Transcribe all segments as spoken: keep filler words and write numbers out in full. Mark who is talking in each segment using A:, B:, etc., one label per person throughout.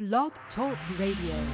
A: Blog Talk Radio.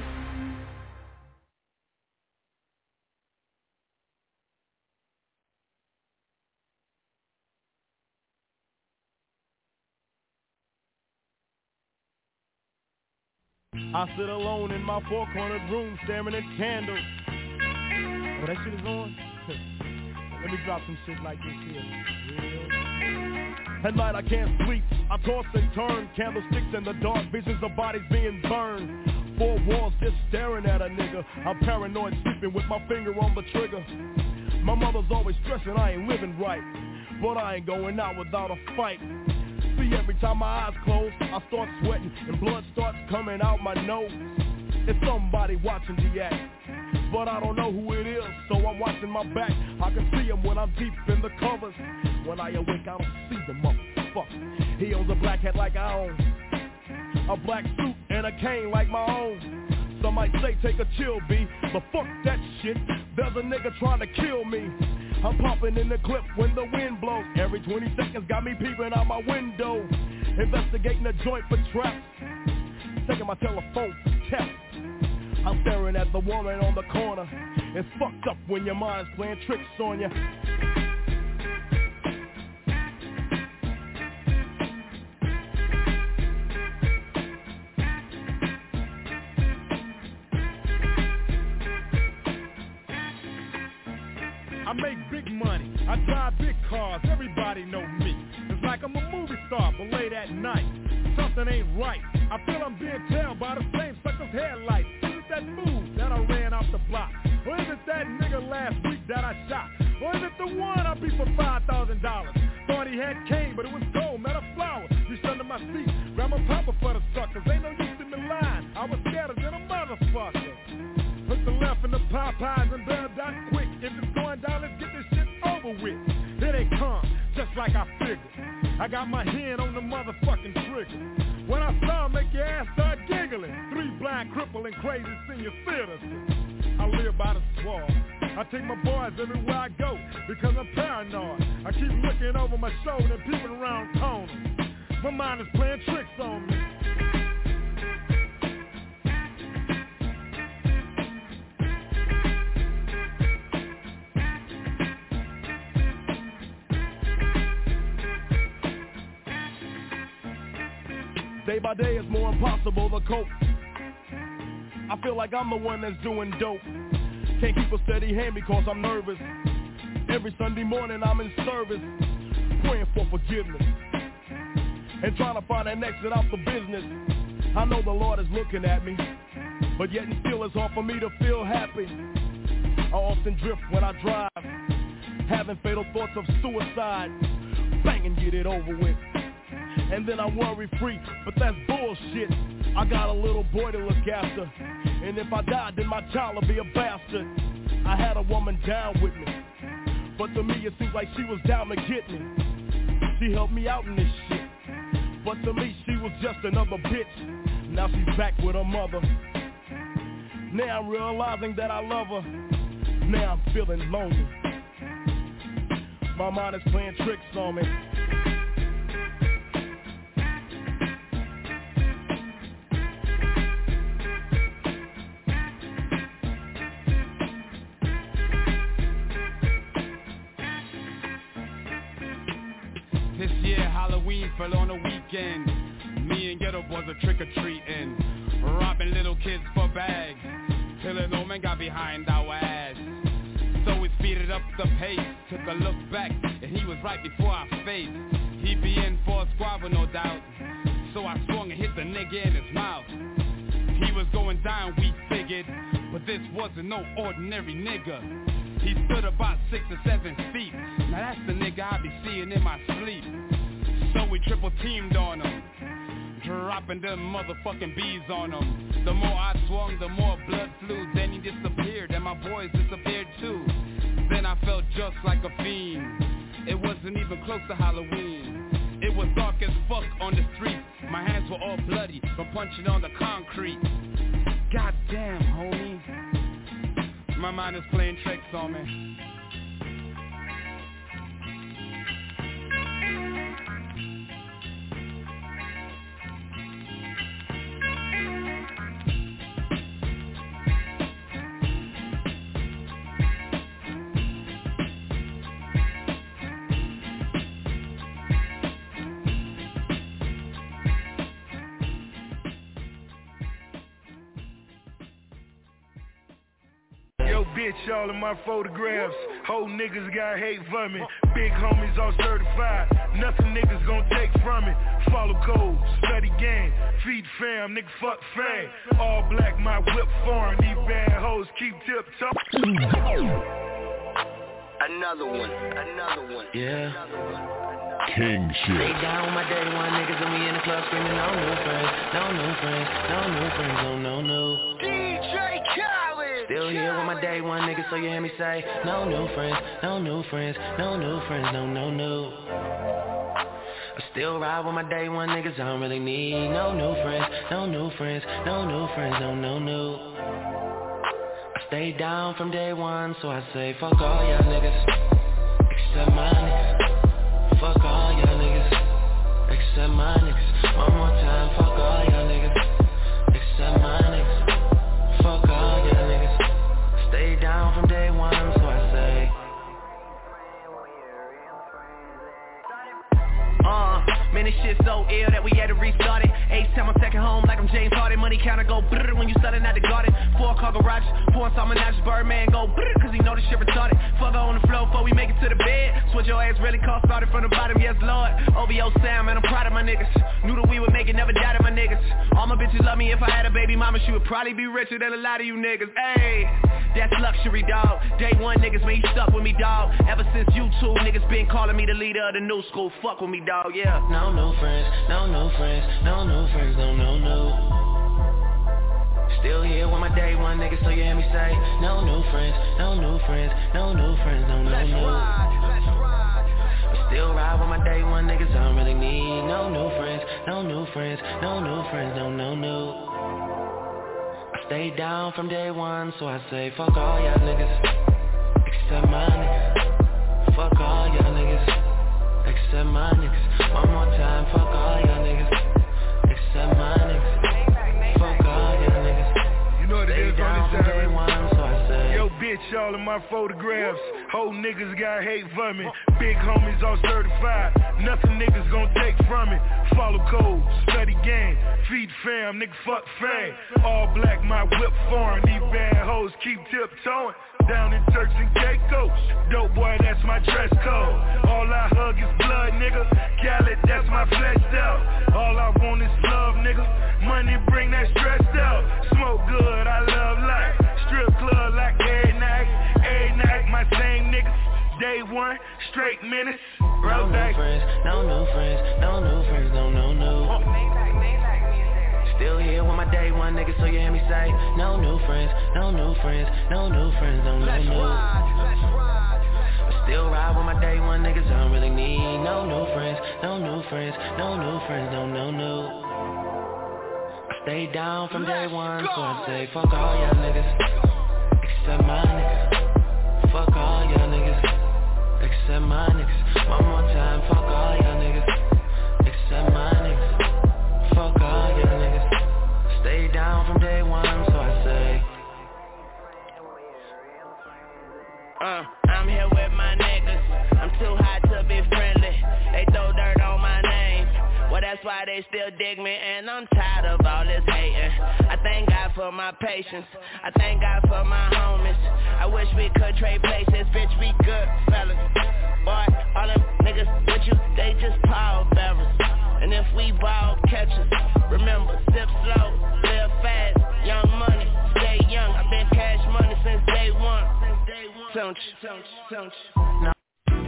B: I sit alone in my four-cornered room staring at candles. Oh, that shit is on? Let me drop some shit like this here. Real. At night I can't sleep, I toss and turn. Candlesticks in the dark, visions of bodies being burned. Four walls just staring at a nigga. I'm paranoid, sleeping with my finger on the trigger. My mother's always stressing I ain't living right, but I ain't going out without a fight. See, every time my eyes close, I start sweating and blood starts coming out my nose. It's somebody watching the act, but I don't know who it is, so I'm watching my back. I can see him when I'm deep in the covers. When I awake, I don't see the motherfucker. He owns a black hat like I own, a black suit and a cane like my own. Some might say take a chill, B, but fuck that shit. There's a nigga trying to kill me. I'm popping in the clip when the wind blows. Every twenty seconds got me peeping out my window, investigating the joint for traps, taking my telephone for tests. I'm staring at the woman on the corner. It's fucked up when your mind's playing tricks on you.
C: I make big money, I drive big cars, everybody know me. It's like I'm a movie star, but late at night, something ain't right. I feel I'm being tailed by the same sucker's headlights. Is it that move that I ran off the block? Or is it that nigga last week that I shot? Or is it the one I beat for five thousand dollars? Thought he had cane, but it was gold, met a flower. Reached under my seat, grabbed my papa for the suckers. Ain't no use in the line, I was scared than a motherfucker. Put the left in the Popeyes and better die quick. If it's going down, let's get this shit over with. Here they come, just like I figured. I got my hand on the motherfucking trigger. When I saw him, make your ass start giggling. Three blind, crippling, crazy senior citizens. I live by the swamp. I take my boys everywhere I go because I'm paranoid. I keep looking over my shoulder and peeping around corners. My mind is playing tricks on me.
B: Day by day it's more impossible to cope. I feel like I'm the one that's doing dope. Can't keep a steady hand because I'm nervous. Every Sunday morning I'm in service, praying for forgiveness and trying to find an exit out the business. I know the Lord is looking at me, but yet and still it's hard for me to feel happy. I often drift when I drive, having fatal thoughts of suicide. Bang and get it over with, and then I'm worry free, but that's bullshit. I got a little boy to look after, and if I die, then my child will be a bastard. I had a woman down with me, but to me it seems like she was down to get me. She helped me out in this shit, but to me she was just another bitch. Now she's back with her mother. Now I'm realizing that I love her. Now I'm feeling lonely. My mind is playing tricks on me.
D: This year Halloween fell on a weekend. Me and Ghetto Boys are trick-or-treating, robbing little kids for bags, till an old man got behind our ass. So we speeded up the pace, took a look back, and he was right before our face. He be in for a squabble, no doubt, so I swung and hit the nigga in his mouth. He was going down, we figured, but this wasn't no ordinary nigga. He stood about six or seven feet. Now that's the nigga I be seeing in my sleep. So we triple teamed on him, dropping them motherfucking bees on him. The more I swung, the more blood flew. Then he disappeared and my boys disappeared too. Then I felt just like a fiend. It wasn't even close to Halloween. It was dark as fuck on the street. My hands were all bloody from punching on the concrete. Goddamn, homie, my mind is playing tricks on me.
E: Yo, bitch, all of my photographs. Whole niggas got hate for me. Big homies all certified. Nothing niggas gon' take from it. Follow code, study game, feed fam, nigga fuck fame. All black, my whip foreign. These bad hoes keep tiptoe.
F: Another one, another one.
G: Yeah.
F: Another one.
G: King shit.
F: Stay down with my day one niggas and we in the club screaming no new friends, no new friends, no new friends, no no no.
H: D J Khaled.
F: Still here with my day one niggas, so you hear me say no new friends, no new friends, no new friends, no no no. I still ride with my day one niggas, I don't really need no new friends, no new friends, no new friends, no no no. I stay down from day one, so I say fuck all y'all niggas, except my niggas. Fuck all y'all niggas, except my niggas. One more time, fuck all y'all niggas, except my niggas. Fuck all y'all niggas. Stay down from day one, so I say. Uh, man, this shit so ill that we had to restart it. H time I'm second home like I'm James Harden. Money counter go brrr when you starting at the garden. Four car garage, four installment matches. Birdman go brrr cause he know this shit retarded. Fuck her on the floor before we make it to the bed. Switch your ass really cost started from the bottom, yes lord. O V O Sam, man, I'm proud of my niggas. Knew that we would make it, never doubted my niggas. All my bitches love me. If I had a baby mama, she would probably be richer than a lot of you niggas. Ayy, that's luxury, dog. Day one niggas, man, he stuck with me, dog. Ever since you two niggas been calling me the leader of the new school. Fuck with me, dog, yeah. No new friends, no new friends, no new friends, no, no, no. Still here with my day one niggas, so you hear me say no new friends, no new friends, no new friends, no, no, no. I still ride with my day one niggas, I don't really need no new friends, no new friends, no new friends, no, no, no. I stay down from day one, so I say fuck all y'all niggas, except my niggas. Fuck all y'all niggas, except my niggas. One more time, fuck all y'all niggas, except my niggas. Fuck all y'all niggas.
E: You know what it is on this side,
F: one, so I say.
E: Yo, bitch, all of my photographs. Whole niggas got hate for me. Big homies all certified. Nothing niggas gon' take from it. Follow code, study game, feed fam, nigga fuck fame. All black, my whip foreign. These bad hoes keep tiptoeing. Down in Turks and Caicos. Dope boy, that's my dress code. All I hug is blood, nigga. Khaled, that's my fleshed out. All I want is love, nigga. Money bring that stress out. Smoke good, I love life. Strip club like every night. Every night, my same niggas. Day one, straight minutes.
F: No new friends, no new friends, no new friends, no, no, no. Still here with my day one niggas, so you hear me say no new friends, no new friends, no new friends, no, no, no. I still ride with my day one niggas, I don't really need no new friends, no new friends, no new friends, no, no, no. I stay down from day one, so I say fuck all y'all niggas, except my niggas. Fuck all y'all niggas, except my niggas. One more time, fuck all y'all niggas, except my niggas. Fuck all y'all niggas. Stay down from day one, so I say. Uh, I'm here with my niggas. I'm too hot to be friendly. They throw dirt on my name. Well, that's why they still dig me, and I'm tired of all this hating. I thank God for my patience. I thank God for my homies. I wish we could trade places, bitch, we good fellas. Boy, all them niggas with you, they just power bearers. And if we ball catchers, remember, sip slow, live fast, young money, stay young. I've been cash money since day one. Don't you, don't you, don't you. No.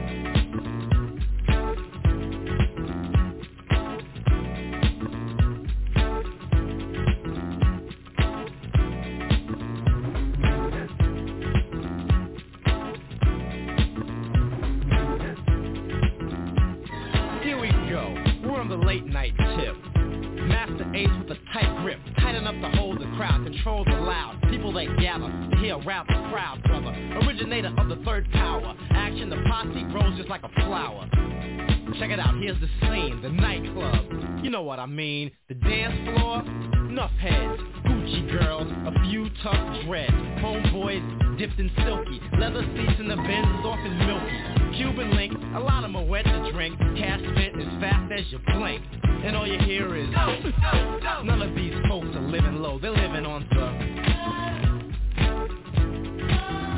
I: The late night tip. Master Ace with a tight grip, tight enough to hold the crowd, control the loud people that gather to hear rap the crowd, brother. Originator of the third power, action the posse grows just like a flower. Check it out, here's the scene, the nightclub. You know what I mean, the dance floor, enough heads, Gucci girls, a few tough dreads, homeboys dipped in silky, leather seats in the Benz off in milky. Cuban link, a lot of them are wet to drink. Cash spent as fast as you blink. And all you hear is none of these folks are living low, they're living on the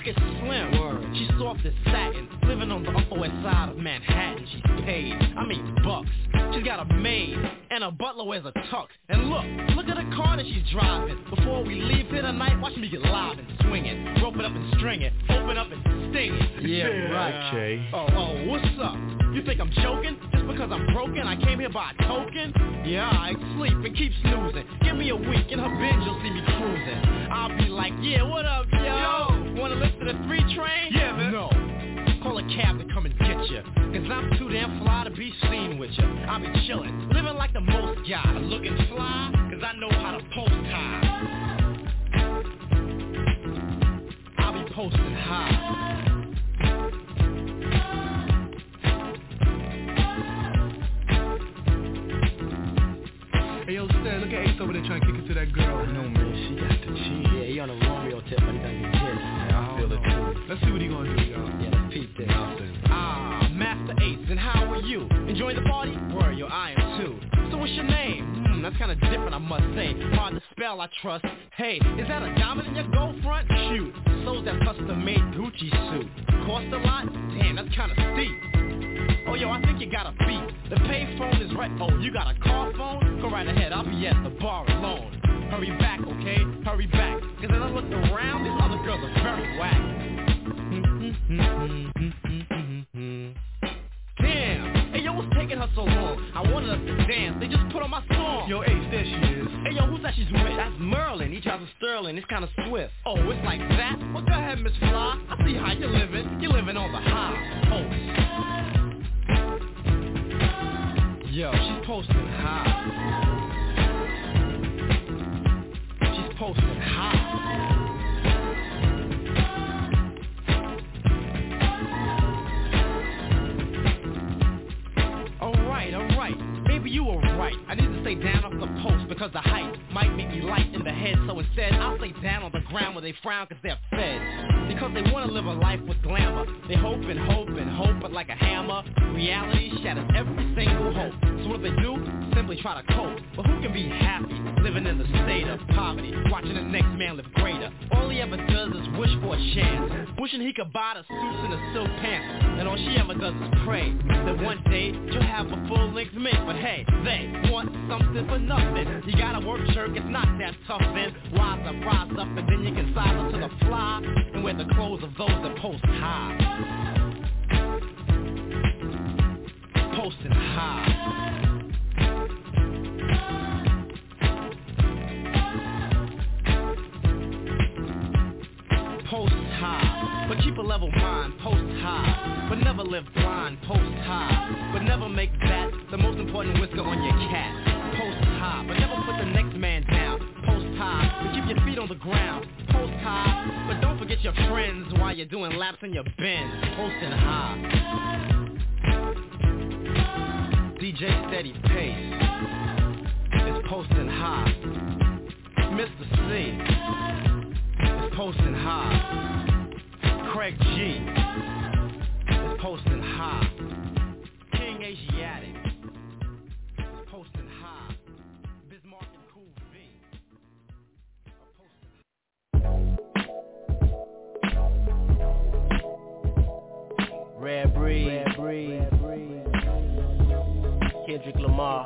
I: look at Slim. Word. She's soft as satin, living on the upper west side of Manhattan. She's paid, I mean bucks. She's got a maid, and a butler wears a tux. And look, look at the car that she's driving. Before we leave here tonight, watch me get live and swing it. Rope it up and string it, open up and sting it.
B: Yeah, right. Okay.
I: Oh, oh, what's up? You think I'm joking? Just because I'm broken, I came here by a token? Yeah, I sleep and keep snoozing. Give me a week in her Benz, you'll see me cruising. I'll be like, yeah, what up, yo? Yo. Wanna listen to the three train?
B: Yeah, man.
I: No. Call a cab to come and get you. Cause I'm too damn fly to be seen with you. I'll be chillin', living like the most guy. Looking fly, cause I know how to post high. I'll be posting high.
B: Hey, yo, Stan, look at Ace over there trying to kick it to that girl.
G: I know, man. She got the cheese.
I: Yeah, he on a Romeo tip, but he doesn't get this.
G: Yeah, I feel it too.
B: Let's see what he gonna do, y'all.
I: Yeah, let's peep this. Ah, Master Ace, and how are you? Enjoying the party? Word, yo, I am too. So what's your name? Hmm, that's kinda different, I must say. Hard to spell, I trust. Hey, is that a diamond in your gold front? Shoot, so's that custom-made Gucci suit. Cost a lot? Damn, that's kinda steep. Oh, yo, I think you got a beat. The pay phone is right. Oh, you got a car phone? Go right ahead, I'll be at the bar alone. Hurry back, okay? Hurry back. Cause as I look around, these other girls are very whack. Damn. Hey, yo, what's taking her so long? I wanted us to dance. They just put on my song.
B: Yo, Ace, there she is.
I: Hey, yo, who's that she's with? That's Merlin. He drives a Sterling. It's kinda swift. Oh, it's like that? Well, go ahead, Miss Fly. I see how you're living. You're living on the high post. Yo, she's posting high. She's posting high. Alright, alright. Maybe you were right. I need to stay down off the post because the height might make me light in the head. So instead, I'll stay down on the ground where they frown because they're fed. Because they want to live a life with glamour. They hope and hope and hope, but like a hammer, reality shatters every single hope. So what do they do? Simply try to cope. But who can be happy living in the state of poverty, watching the next man live greater? All he ever does is wish for a chance, wishing he could buy the suits and the silk pants. And all she ever does is pray that one day she'll have a full-length mink. But hey, they want something for nothing. You gotta work, jerk, it's not that tough then. Rise up, rise up, and then you can size up to the fly and wear the clothes of those that post high. Posting high. Post high, but keep a level mind. Post high, but never live blind. Post high, but never make that the most important whisker on your cat. Post high, but never put the next man down. Post high, but keep your feet on the ground. Post high, but don't forget your friends while you're doing laps in your Benz. Posting high. D J Steady Pace is posting high. Mister C is posting high. Craig G is posting high. King Asiatic is posting high. Bismarck and Cool V are posting high. Rare Breed, Rare Breed, Kendrick Lamar,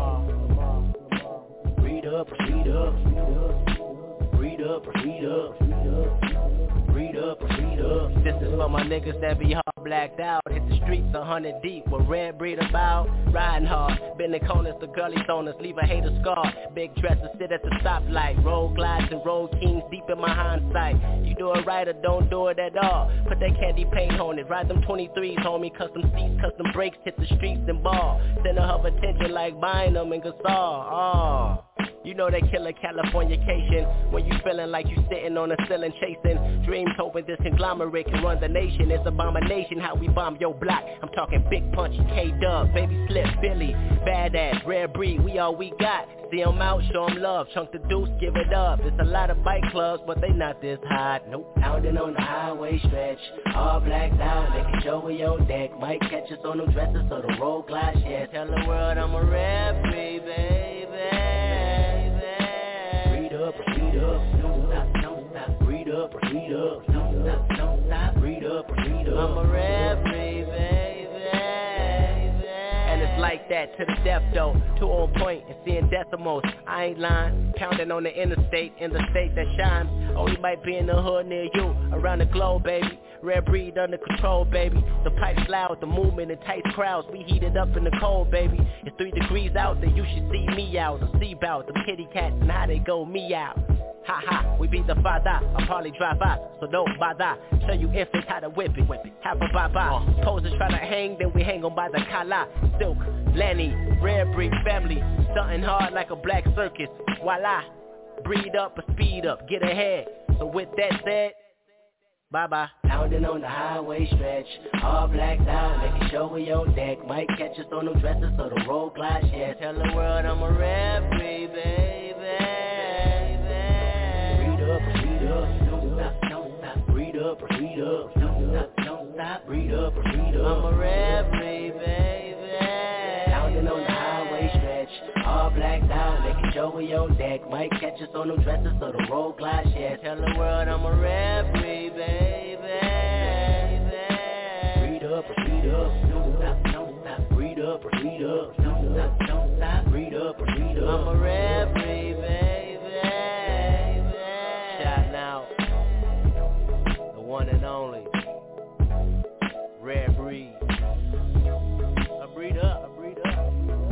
I: read up, read up, read up, read up, read up, read up. This is for my niggas that be hard blacked out. Hit the streets a hundred deep. What Rare Breed about? Riding hard, bending corners to gully stoners, leave a hater scar. Big dresser sit at the stoplight. Road glides and road kings deep in my hindsight. You do it right or don't do it at all. Put that candy paint on it. Ride them twenty-threes, homie. Custom seats, custom brakes. Hit the streets and ball. Center of attention like buying them in Gasol. Oh. You know that killer Californication. When you feeling like you sitting on a ceiling chasing dreams, hoping this conglomerate can run the nation. It's abomination how we bomb your block. I'm talking Big Punch, K-Dub, Baby Slip, Billy, Badass, Rare Breed, we all we got. See them out, show them love, chunk the deuce, give it up. It's a lot of bike clubs, but they not this hot. Nope. Pounding on the highway stretch, all blacked out, making sure we on deck. Might catch us on them dresses so the road glides, yeah. Tell the world I'm a Rare Breed, baby. Read up, read up, don't stop, don't stop. Read up, read up, don't stop, don't
J: I'm a referee, baby. And it's like that to the death though. Two on point and seeing decimals. I ain't lying. Pounding on the interstate in the state that shines. Only might be in the hood near you. Around the globe, baby. Rare breed under control, baby. The pipes loud, the movement in tight crowds. We heated up in the cold, baby. It's three degrees out there, you should see me out. The sea bout, the kitty cats and how they go me out. Ha ha, we be the father. I probably drive by, so don't bother. Show you infants how to whip it, whip it. Have a bye-bye. Posers try to hang, then we hang on by the collar. Silk, Lenny, rare breed family. Something hard like a black circus. Voila, breed up or speed up, get ahead. So with that said, bye-bye. Pounding on the highway stretch, all blacked out, making sure we on deck. Might catch us on them dresses so the road glides, yeah. Tell the world I'm a referee, baby. Breed up, breed up, don't stop, don't stop. Breed up, breed up, don't stop, don't stop. Breed up, breed up. I'm a referee, baby. Pounding on the highway stretch, all blacked out, making sure we on deck. Might catch us on them dresses so the road glides, yeah. Tell the world I'm a referee, baby. Breed up, breed up, don't stop, don't stop. Breed up, breed up, don't stop, don't stop. Breed up, breed up. I'm a referee, baby. Shout out, the one and only Rare Breed. I breed up, I breed up.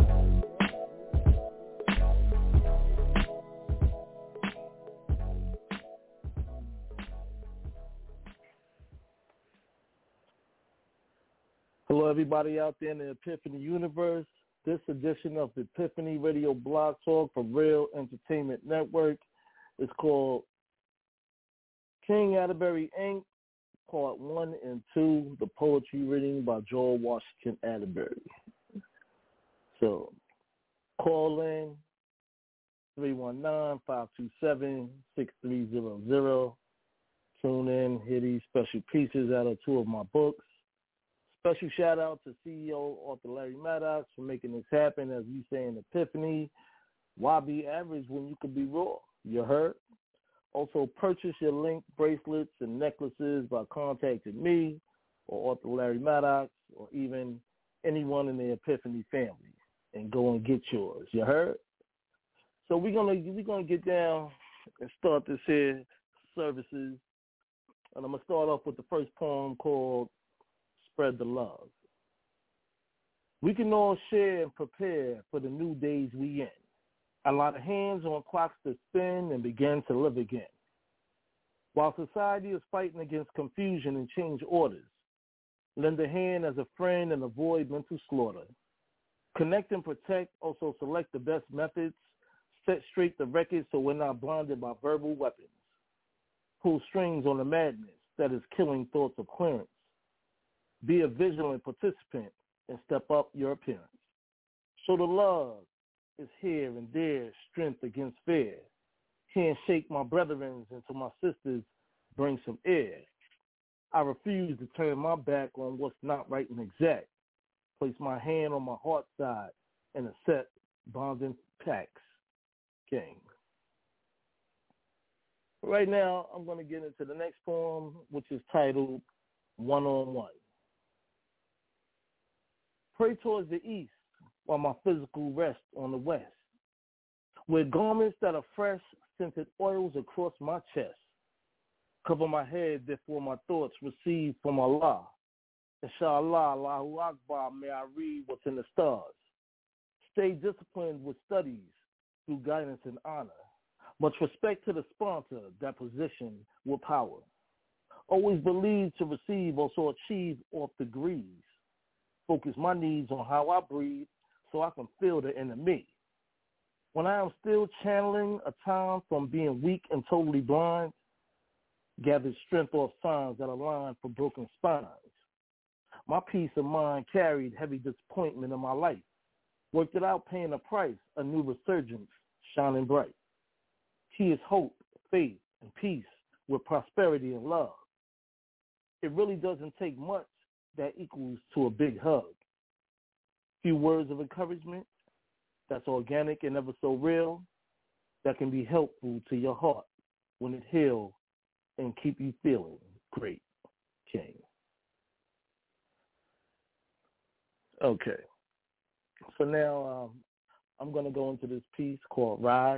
K: Hello, everybody out there in the Epiphany universe. This edition of the Epiphany Radio Blog Talk from Real Entertainment Network is called King Atterbury Incorporated, Part one and two, the poetry reading by Joel Washington Atterbury. So, call in three one nine, five two seven, six three zero zero. Tune in, hear these special pieces out of two of my books. Special shout out to C E O Arthur Larry Maddox for making this happen. As we say in Epiphany, why be average when you could be raw? You heard? Also, purchase your link bracelets and necklaces by contacting me or Arthur Larry Maddox or even anyone in the Epiphany family, and go and get yours. You heard? So we're gonna we're gonna get down and start this here services, and I'm gonna start off with the first poem called Spread the Love. We can all share and prepare for the new days we in. Allow the hands on clocks to spin and begin to live again. While society is fighting against confusion and change orders, lend a hand as a friend and avoid mental slaughter. Connect and protect, also select the best methods. Set straight the record so we're not blinded by verbal weapons. Pull strings on the madness that is killing thoughts of clearance. Be a vigilant participant and step up your appearance. So the love is here and there, strength against fear. Handshake my brethren until my sisters bring some air. I refuse to turn my back on what's not right and exact. Place my hand on my heart side and accept bonding pacts. King. Right now, I'm going to get into the next poem, which is titled One on One. Pray towards the east while my physical rests on the west. Wear garments that are fresh, scented oils across my chest. Cover my head, therefore my thoughts receive from Allah. Inshallah, Allahu Akbar, may I read what's in the stars. Stay disciplined with studies through guidance and honor. Much respect to the sponsor, that position with power. Always believe to receive, also achieve off degrees. Focus my needs on how I breathe so I can feel the inner me. When I am still channeling a time from being weak and totally blind, gather strength off signs that align for broken spines. My peace of mind carried heavy disappointment in my life. Worked it out paying a price, a new resurgence, shining bright. Key is hope, faith, and peace with prosperity and love. It really doesn't take much that equals to a big hug. Few words of encouragement that's organic and ever so real, that can be helpful to your heart when it heals and keep you feeling great. King. Okay. So now um, I'm going to go into this piece called Rise.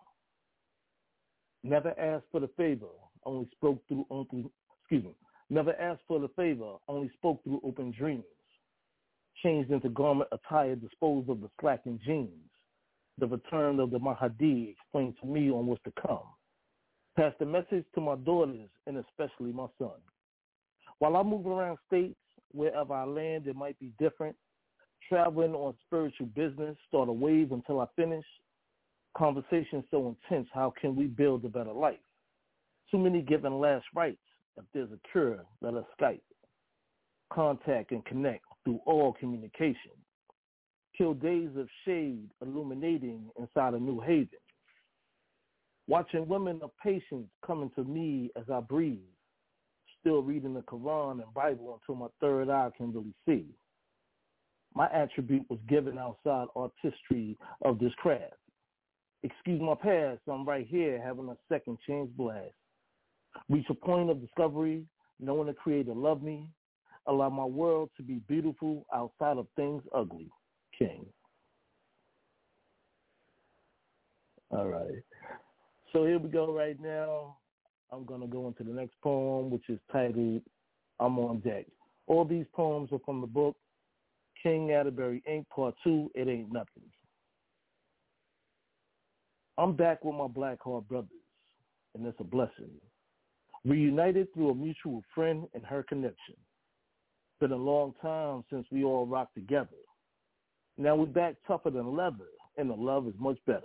K: Never asked for the favor, only spoke through open, excuse me, never asked for the favor, only spoke through open dreams. Changed into garment attire, disposed of the slacking jeans. The return of the Mahdi explained to me on what's to come. Passed the message to my daughters and especially my son. While I move around states, wherever I land, it might be different. Traveling on spiritual business, start a wave until I finish. Conversation so intense, how can we build a better life? Too many giving last rites. If there's a cure, let us Skype. Contact and connect through all communication. Kill days of shade, illuminating inside a new haven. Watching women of patience coming to me as I breathe. Still reading the Quran and Bible until my third eye can really see. My attribute was given outside artistry of this craft. Excuse my past, I'm right here having a second chance blast. Reach a point of discovery, knowing the Creator loved me. Allow my world to be beautiful outside of things ugly. King. All right. So here we go right now. I'm going to go into the next poem, which is titled, I'm on Deck. All these poems are from the book, King Atterbury Incorporated. Part two, It Ain't Nothing. I'm back with my Black Heart brothers, and it's a blessing. Reunited through a mutual friend and her connection. Been a long time since we all rocked together. Now we're back tougher than leather, and the love is much better.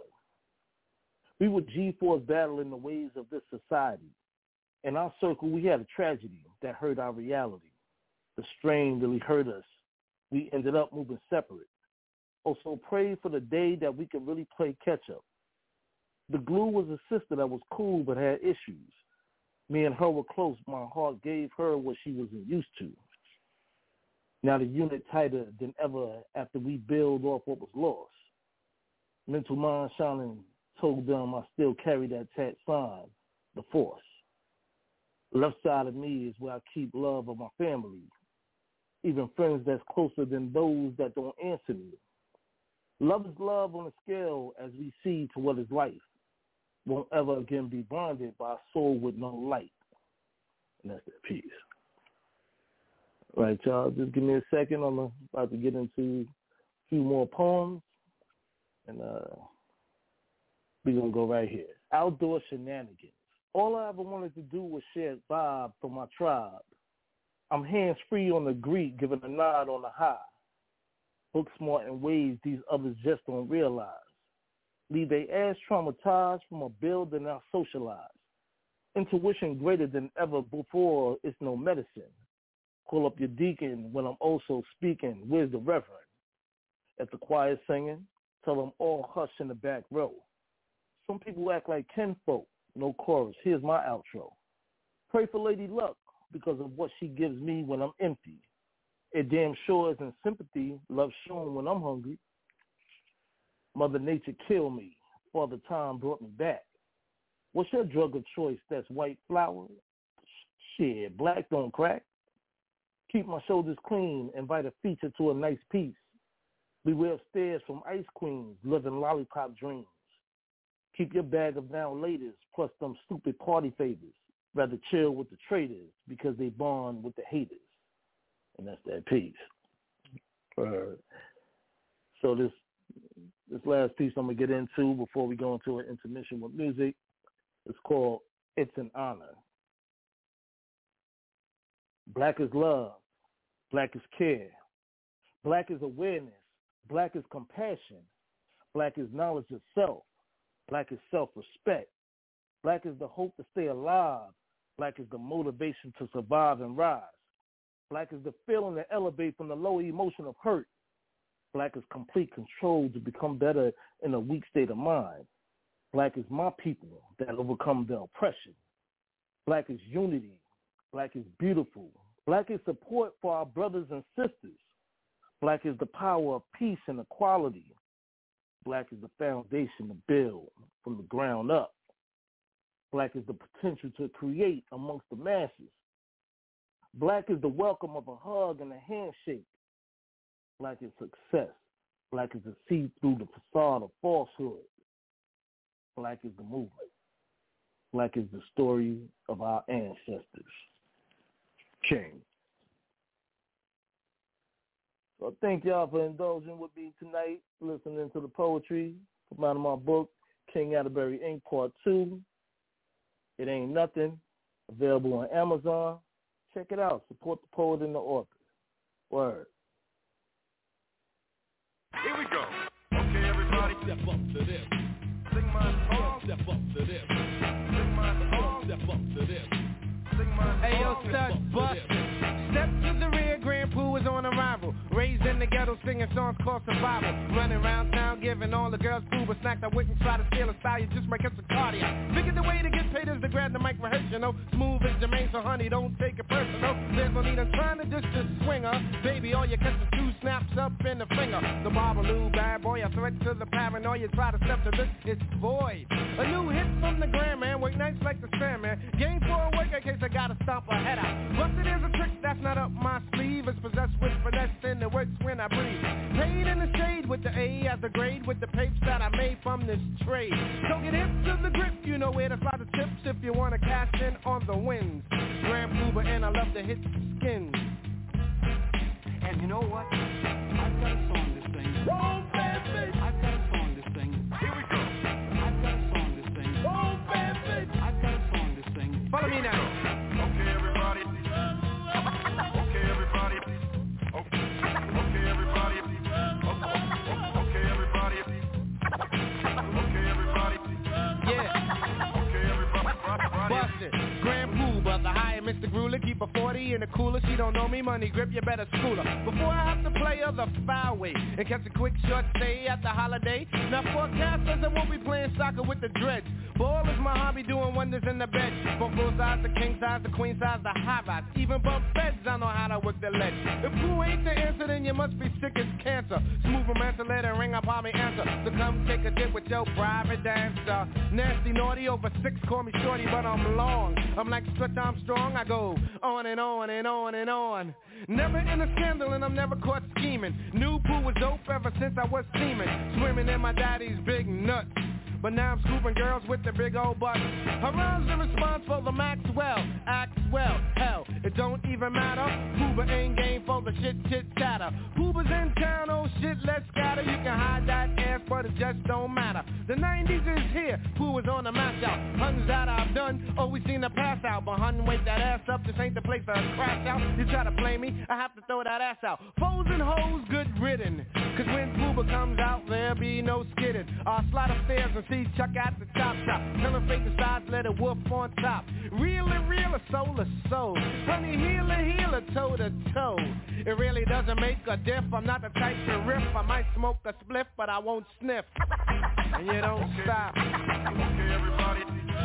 K: We were G-force battling the waves of this society. In our circle, we had a tragedy that hurt our reality. The strain really hurt us. We ended up moving separate. Also, pray for the day that we could really play catch-up. The glue was a sister that was cool but had issues. Me and her were close. My heart gave her what she wasn't used to. Now the unit tighter than ever after we build off what was lost. Mental mind shining told them I still carry that tat sign, the force. The left side of me is where I keep love of my family, even friends that's closer than those that don't answer me. Love is love on a scale as we see to what is life. Won't ever again be bonded by a soul with no light. And that's that piece. All right, y'all, just give me a second. I'm about to get into a few more poems. And uh, we're going to go right here. Outdoor shenanigans. All I ever wanted to do was share vibe from my tribe. I'm hands-free on the Greek, giving a nod on the high. Book smart in ways these others just don't realize. Leave their ass traumatized from a building I socialize. Intuition greater than ever before, it's no medicine. Call up your deacon when I'm also speaking. Where's the reverend? At the choir singing, tell them all hush in the back row. Some people act like kinfolk. No chorus. Here's my outro. Pray for Lady Luck because of what she gives me when I'm empty. It damn sure isn't sympathy, love shown when I'm hungry. Mother Nature killed me. Father Time brought me back. What's your drug of choice that's white flour? Shit, black don't crack. Keep my shoulders clean, invite a feature to a nice piece. Beware upstairs from ice queens, living lollipop dreams. Keep your bag of now laters, plus them stupid party favors. Rather chill with the traitors because they bond with the haters. And that's that piece. Uh, so this this last piece I'm going to get into before we go into an intermission with music is called It's an Honor. Black is love. Black is care. Black is awareness. Black is compassion. Black is knowledge of self. Black is self-respect. Black is the hope to stay alive. Black is the motivation to survive and rise. Black is the feeling to elevate from the low emotion of hurt. Black is complete control to become better in a weak state of mind. Black is my people that overcome the oppression. Black is unity. Black is beautiful. Black is support for our brothers and sisters. Black is the power of peace and equality. Black is the foundation to build from the ground up. Black is the potential to create amongst the masses. Black is the welcome of a hug and a handshake. Black is success. Black is to see through the facade of falsehood. Black is the movement. Black is the story of our ancestors. King. So thank y'all for indulging with me tonight, listening to the poetry from out of my book, King Atterbury Incorporated. Part two. It Ain't Nothing. Available on Amazon. Check it out. Support the poet and the author. Word.
C: Here we go. Okay, everybody. Step up to this. Sing my song. Step up to this. Sing my song. Step up to this. Sing my song.
L: Hey, yo, stud, bust. Step to the rear, Grand Pooh is on arrival. Raised in the ghetto, singing songs called survival. Running around town, giving all the girls food but snacks. I wouldn't try to steal a style, you just might catch a cardiac. Figured the way to get paid is to grab the mic rehearse, you know. Smooth as Jermaine, so honey, don't take it personal. There's no need in trying to dish the swinger. Baby, all you catch is two snaps up in the finger. The Babalu, bad boy, a threat to the paranoia. Try to step to this, it's void. A new hit from the Grand Man, work nights like the Sandman. Game for a work in case I gotta stomp her head out. Busted is a trick that's not up my sleeve. It's possessed with finesse and it works when I breathe. Paid in the shade with the A as the grade with the papes that I made from this trade. So get hip to the grip, you know where to slide the tips if you wanna cash in on the wins. Grand Pooba and I love to hit skins.
M: And you know what? I've got a song this thing.
C: Roll, baby!
M: I've got a song this thing.
C: Here we go.
M: I've got a song this thing.
C: Roll, baby!
M: I've got a song this thing.
L: Follow me now.
C: Okay, everybody. Okay, everybody. Okay, okay, everybody. Okay, everybody. Okay, everybody.
L: Yeah.
C: Okay, everybody.
L: Bust it. Grand Pooba, the high and Mister Gruler. Keep a forty in the cooler. She don't know me, money grip, you better school her. Before I have to play her the foul way and catch a quick short stay at the holiday. Now forecasters, I won't be playing soccer with the dreads. Ball is my hobby, doing wonders in the bed. From full size to king size to queen size to high rise. Even bump beds, I know how to work the lead. If Pooh ain't the answer, then you must be sick as cancer. Smooth romancer, let her ring, I'll probably answer. So come take a dip with your private dancer. Nasty, naughty, over six, call me shorty, but I'm long. I'm like Stretch Armstrong, I go on and on and on and on. Never in a scandal and I'm never caught scheming. Knew Pooh was dope ever since I was teaming. Swimming in my daddy's big nuts. But now I'm scooping girls with the big old butts. Her rhymes the response for the Maxwell. Acts well, hell, it don't even matter. Pooba ain't game for the shit, chit, chatter. Pooba's in town, oh shit, let's scatter. You can hide that ass, but it just don't matter. The nineties is here, Pooh is on the mask out. Huns that I've done, always seen to pass out. But hun, wake that ass up, this ain't the place for a crash out. You try to play me, I have to throw that ass out. Foes and hoes, good ridden. Cause when Pooba comes out, there'll be no skidding. I'll slide upstairs and see Chuck at the chop shop. Tell her fake the sides, let it whoop on top. Real and real, a soul to soul. Honey, healer, healer, toe to toe. It really doesn't make a diff. I'm not the type to riff. I might smoke a spliff, but I won't sniff. And you don't
C: Okay.
L: stop.
C: Okay, everybody.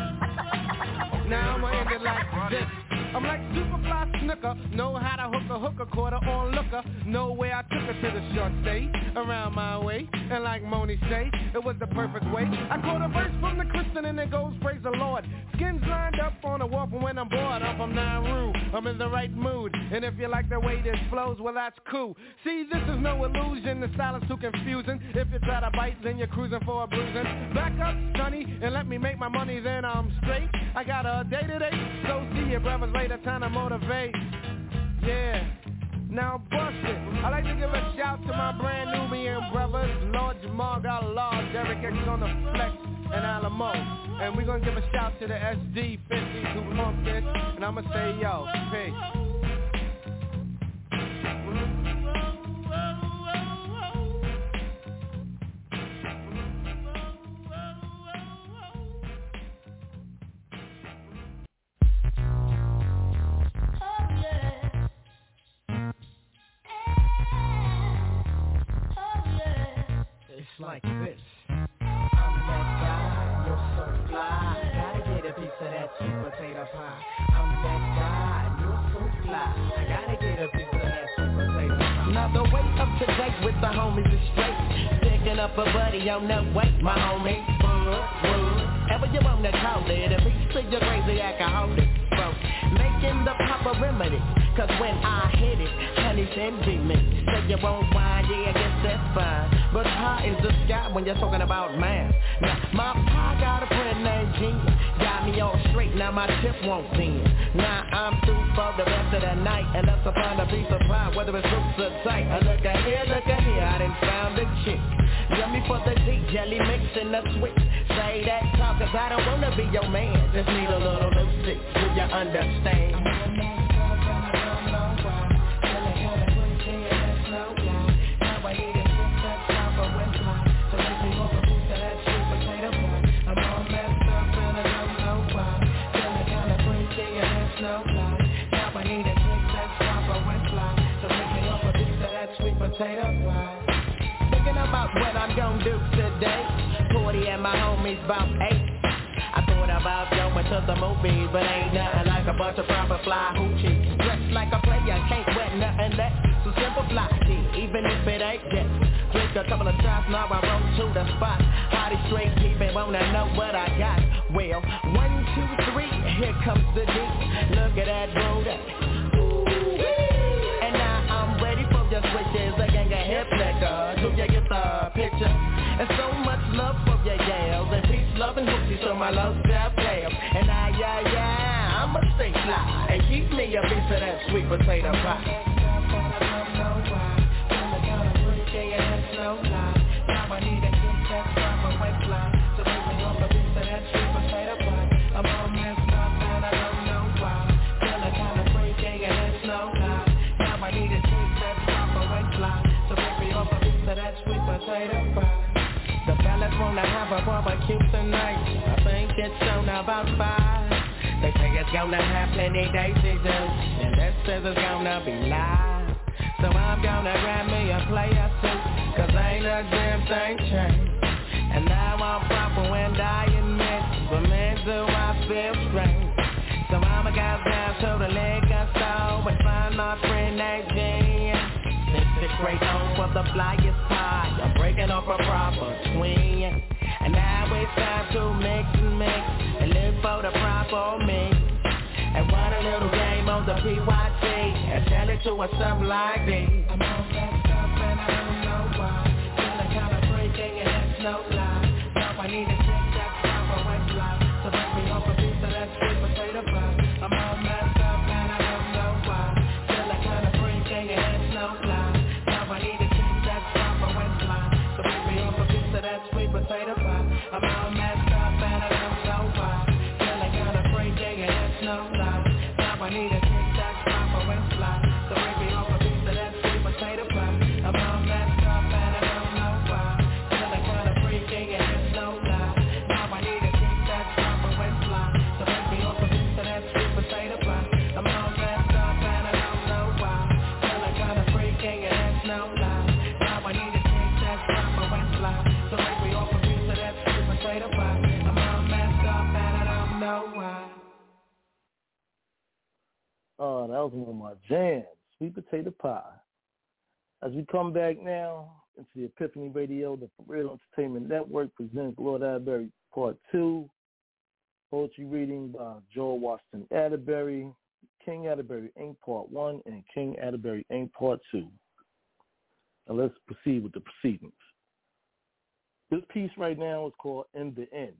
L: Now I'ma end it like this. I'm like Superfly Snooker. Know how to hook a hooker, quarter on looker. Know where I took her to the short stay. Around my way. And like Moni say, it was the perfect way. I caught a verse from the Christian and it goes, praise the Lord. Skins lined up on the wall, and when I'm bored, I'm from Nauru. I'm in the right mood. And if you like the way this flows, well that's cool. See, this is no illusion. The style is too confusing. If you try to bite, then you're cruising for a bruising. Back up, Sonny, and let me make my money, then I'm straight. I got a day to day, so see your brothers later, time to motivate. Yeah, now bust it. I like to give a shout to my brand Nubian brothers. Lord Jamal got a law, Derek X on the flex, and Alamo. And we gonna give a shout to the S D fifty who pumped this, and I'ma say yo, peace.
I: Like this. I'm that guy, you're so fly. Gotta get a piece of that sweet potato pie. I'm that guy, you're so fly. I gotta get a piece of that sweet potato pie. Now the way up to date with the homies is straight. Picking up a buddy on that way, my homie. Word, word. Ever you wanna call it, a piece of your crazy alcoholic.
J: for making the proper remedy. Cause when I hit it, honey's envy me. Say you won't wine, yeah, I guess that's fine. But high is the sky when you're talking about man. Now, my pie got a friend named Gene. Got me all straight, now my tip won't bend. Now I'm through for the rest of the night. And that's to find a piece of pie, whether it's loose or tight. I look at here, look at here, I done found a chick. Yummy for the deep jelly mix in the sweet. Say that talk, cause I don't wanna be your man. Just need a little music, do you understand? Thinking about what I'm gonna do today. Forty and my homies about eight. I thought about going to the movies, but ain't nothing like a bunch of proper fly hoochies. Dressed like a player, can't wear nothing less. So simple fly, even if it ain't that. Drink a couple of shots, now I roll to the spot. Body straight, keep it, wanna know what I got. Well, one, two, three, here comes the D. Look at that road. And now I'm ready for your switches. A gang of hip niggas, do you get the picture? And so much love for your yells. And peace, love, and hoochies to my low self-tail. And I, yeah, yeah, I'ma stay fly. And keep me a piece of that sweet potato pie. Now I need a kick that proper white fly. So bring me up a piece of that sweet potato pie. I'm all messed up and I don't know why. Feeling kinda freaky and it's no lie. Now I need a kick that proper white fly. So bring me up a piece of that sweet potato pie. The fellas wanna have a barbecue tonight. I think it's on about five. They say it's gonna have plenty days to do. And that says it's gonna be live. So I'm gonna grab me a player suit. Cause ain't a damn thing changed. And now I'm proper when I admit. But man, do I feel strange. So I'ma go down to the liquor store and find my friend named Jen. Six straight home for the flyest pie. I'm breaking off a proper twin. And now it's time to mix and mix and look for the proper mix. And run a little game on the P Y T and tell it to us something like this. I'm on that stuff and I don't know why. Feeling kinda freaky and that's no lie. Now I need to take that proper white fly. So bring me up a piece of that sweet potato pie. I'm all messed up and I don't know why. Feeling kinda freaky and that's no lie. Now I need to take that proper white fly. So bring me up a piece of that sweet potato pie. I'm all messed up and I don't know why. Feeling kinda freaky and that's no lie. Now I need to take that proper white fly. So bring me up a piece of that sweet potato pie. I'm all messed up and I don't know why. Feeling kinda freaky and that's no lie. Now I need to take that proper white fly. So bring me up a piece of that sweet potato pie. I'm all messed up and I don't know why. Feeling kinda freaky and that's no lie. Now I need to take that proper white fly. So bring me up a piece of that sweet potato pie. I'm all messed up and I don't know why.
K: Oh, that was one of my jams, Sweet Potato Pie. As we come back now into the Epiphany Radio, the Real Entertainment Network presents Lord Atterbury Part two, poetry reading by Joel Washington Atterbury, King Atterbury Incorporated. Part one, and King Atterbury Incorporated. Part two. Now let's proceed with the proceedings. This piece right now is called In the End.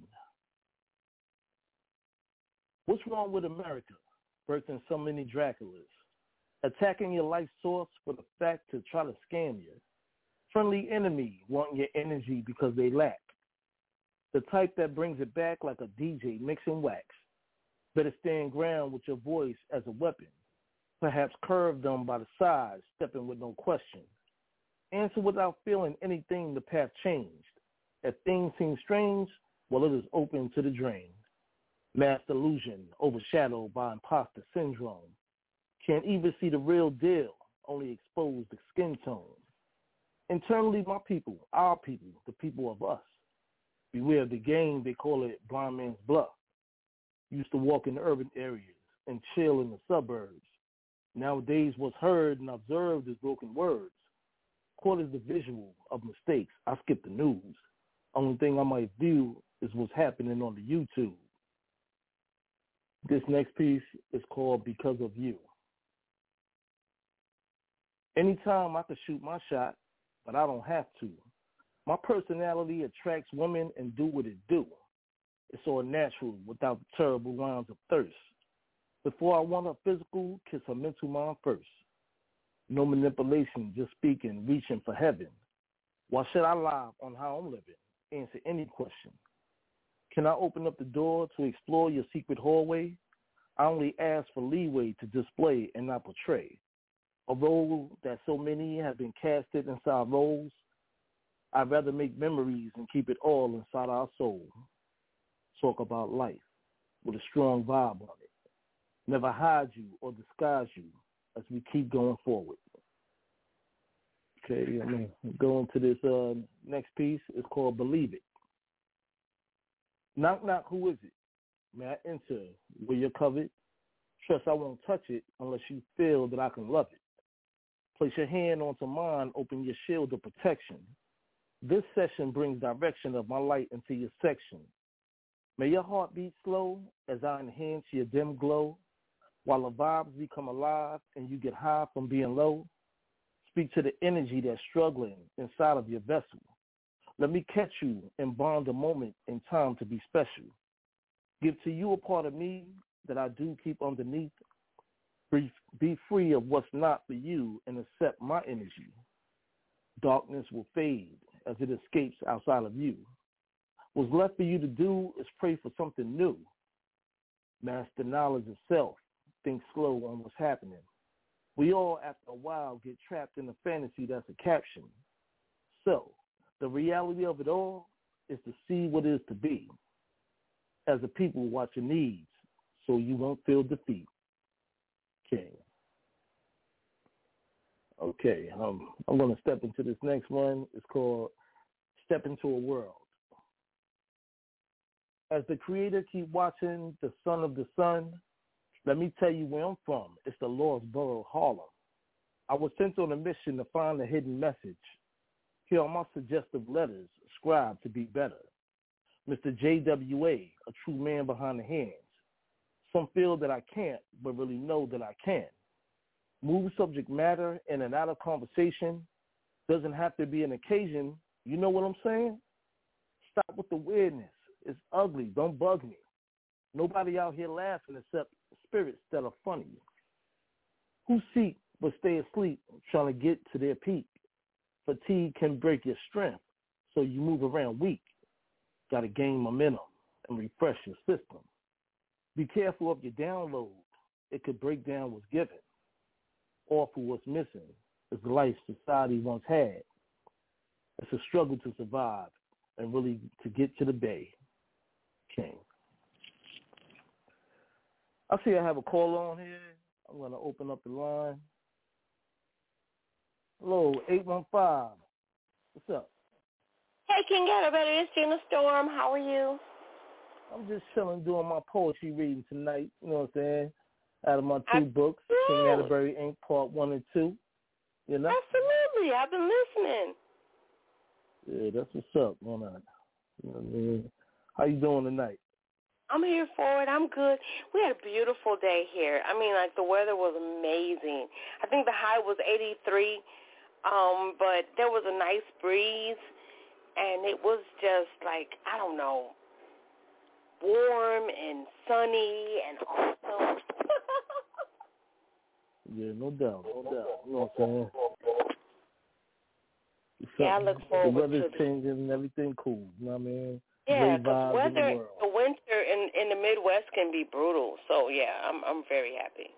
K: What's wrong with America? Birthing so many Draculas, attacking your life source for the fact to try to scam you. Friendly enemy wanting your energy because they lack. The type that brings it back like a D J mixing wax. Better stand ground with your voice as a weapon. Perhaps curve them by the side, stepping with no question. Answer without feeling anything the path changed. If things seem strange, well, it is open to the drain. Mass illusion overshadowed by imposter syndrome. Can't even see the real deal, only expose the skin tone. Internally, my people, our people, the people of us. Beware of the game, they call it blind man's bluff. Used to walk in urban areas and chill in the suburbs. Nowadays, what's heard and observed is broken words. Caught is the visual of mistakes. I skip the news. Only thing I might view is what's happening on the YouTube. This next piece is called Because of You. Anytime I can shoot my shot, but I don't have to. My personality attracts women and do what it do. It's all natural without the terrible lines of thirst. Before I want her physical, kiss her mental mind first. No manipulation, just speaking, reaching for heaven. Why should I lie on how I'm living? Answer any question. Can I open up the door to explore your secret hallway? I only ask for leeway to display and not portray. A role that so many have been casted inside roles. I'd rather make memories and keep it all inside our soul. Talk about life with a strong vibe on it. Never hide you or disguise you as we keep going forward. Okay, I'm going to go into this uh, next piece. It's called Believe It. Knock, knock, who is it? May I enter where you're covered? Trust I won't touch it unless you feel that I can love it. Place your hand onto mine, open your shield of protection. This session brings direction of my light into your section. May your heart beat slow as I enhance your dim glow, while the vibes become alive and you get high from being low. Speak to the energy that's struggling inside of your vessel. Let me catch you and bond a moment in time to be special. Give to you a part of me that I do keep underneath. Be, be free of what's not for you and accept my energy. Darkness will fade as it escapes outside of you. What's left for you to do is pray for something new. Master knowledge of self. Think slow on what's happening. We all, after a while, get trapped in a fantasy that's a caption. So, the reality of it all is to see what is to be. As a people, watch your needs so you won't feel defeat. Okay. Okay, um, I'm going to step into this next one. It's called Step Into a World. As the creator keep watching the son of the sun, let me tell you where I'm from. It's the Lost Borough, Harlem. I was sent on a mission to find a hidden message. Here are my suggestive letters, scribed to be better. Mister J W A, a true man behind the hands. Some feel that I can't, but really know that I can. Move subject matter in and out of conversation. Doesn't have to be an occasion. You know what I'm saying? Stop with the weirdness. It's ugly. Don't bug me. Nobody out here laughing except spirits that are funny. Who seek but stay asleep trying to get to their peak? Fatigue can break your strength, so you move around weak. Got to gain momentum and refresh your system. Be careful of your download. It could break down what's given. Awful what's missing is the life society once had. It's a struggle to survive and really to get to the bay. King. I see I have a call on here. I'm going to open up the line. Hello, eight one five. What's up?
N: Hey, King Atterbury, it's Gina Storm. How are you?
K: I'm just chilling, doing my poetry reading tonight. You know what I'm saying? Out of my two I, books, yeah. King Atterbury Incorporated. Part one and two. You know?
N: Absolutely. I've been listening.
K: Yeah, that's what's up, man. You know what I mean? How you doing tonight?
N: I'm here for it. I'm good. We had a beautiful day here. I mean, like, the weather was amazing. I think the high was eighty-three, um, but there was a nice breeze, and it was just, like, I don't know, warm and sunny and awesome.
K: Yeah, no doubt, no doubt. You know what I'm saying?
N: Yeah, I look forward
K: the weather's
N: to it.
K: changing and everything cool. You know what I mean?
N: Yeah, because weather, the, the winter in, in the Midwest can be brutal. So, yeah, I'm I'm very happy.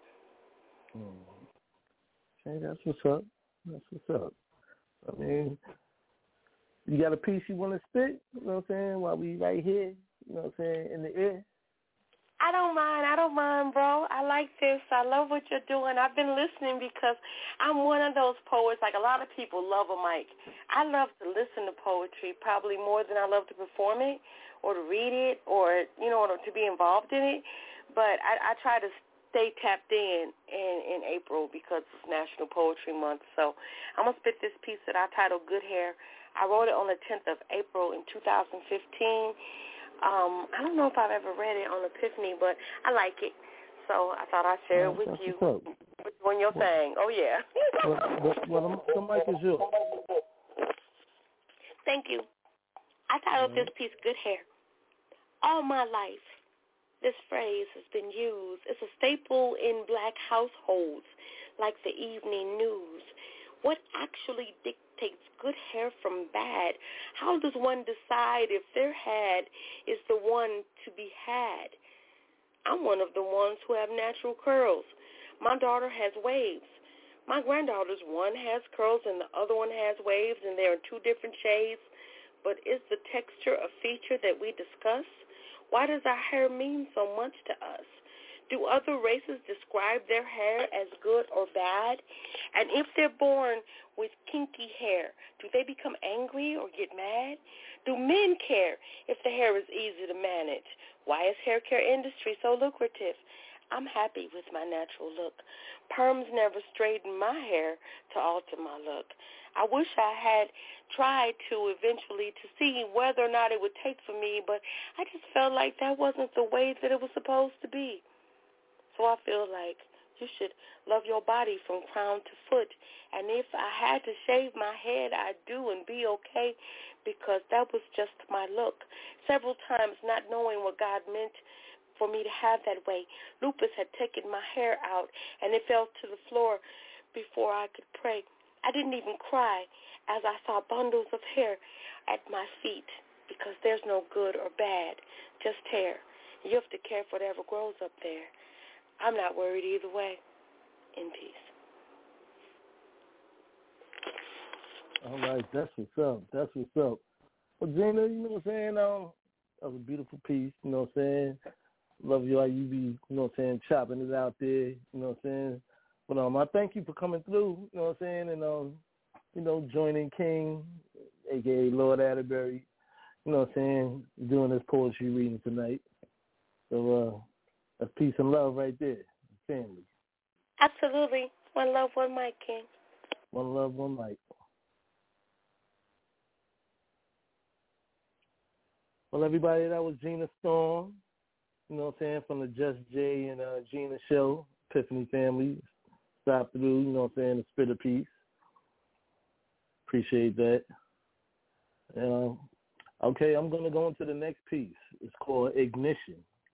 K: Hmm. Okay, that's what's up. That's what's up. I mean, you got a piece you want to spit? You know what I'm saying? While we right here, you know what I'm saying, in the air?
N: I don't mind. I don't mind, bro. I like this. I love what you're doing. I've been listening because I'm one of those poets. Like, a lot of people love a mic. I love to listen to poetry probably more than I love to perform it or to read it or, you know, or to be involved in it. But I, I try to stay tapped in, in in April because it's National Poetry Month. So I'm going to spit this piece that I titled Good Hair. I wrote it on the tenth of April in two thousand fifteen. Um, I don't know if I've ever read it on Epiphany, but I like it. So I thought I'd share it with you. With you on your well, thing. Oh, yeah.
K: well, well, the mic is yours.
N: Thank you. I titled mm-hmm. this piece, Good Hair. All my life, this phrase has been used. It's a staple in black households, like the evening news. What actually dictates good hair from bad? How does one decide if their head is the one to be had? I'm one of the ones who have natural curls. My daughter has waves. My granddaughter's one has curls and the other one has waves, and they're in two different shades. But is the texture a feature that we discuss? Why does our hair mean so much to us? Do other races describe their hair as good or bad? And if they're born with kinky hair, do they become angry or get mad? Do men care if the hair is easy to manage? Why is hair care industry so lucrative? I'm happy with my natural look. Perms never straightened my hair to alter my look. I wish I had tried to eventually to see whether or not it would take for me, but I just felt like that wasn't the way that it was supposed to be. So I feel like you should love your body from crown to foot. And if I had to shave my head, I'd do and be okay, because that was just my look. Several times, not knowing what God meant for me to have that way, lupus had taken my hair out, and it fell to the floor before I could pray. I didn't even cry as I saw bundles of hair at my feet, because there's no good or bad, just hair. You have to care for whatever grows up there. I'm not worried either way. In peace.
K: All right, that's what's up. That's what's up. Well, Gina, you know what I'm saying? Um, that was a beautiful piece, you know what I'm saying? Love you how you be, you know what I'm saying, chopping it out there, you know what I'm saying? But um, I thank you for coming through, you know what I'm saying, and, um, you know, joining King, a k a. Lord Atterbury, you know what I'm saying, doing this poetry reading tonight. So, uh, that's peace and love right there, family.
N: Absolutely. One love, one mic, King.
K: One love, one mic. Well, everybody, that was Gina Storm, you know what I'm saying, from the Just Jay and uh, Gina show, Epiphany family. Stop through, you know what I'm saying, the spit of peace. Appreciate that. Uh, okay, I'm going to go into the next piece. It's called Ignition.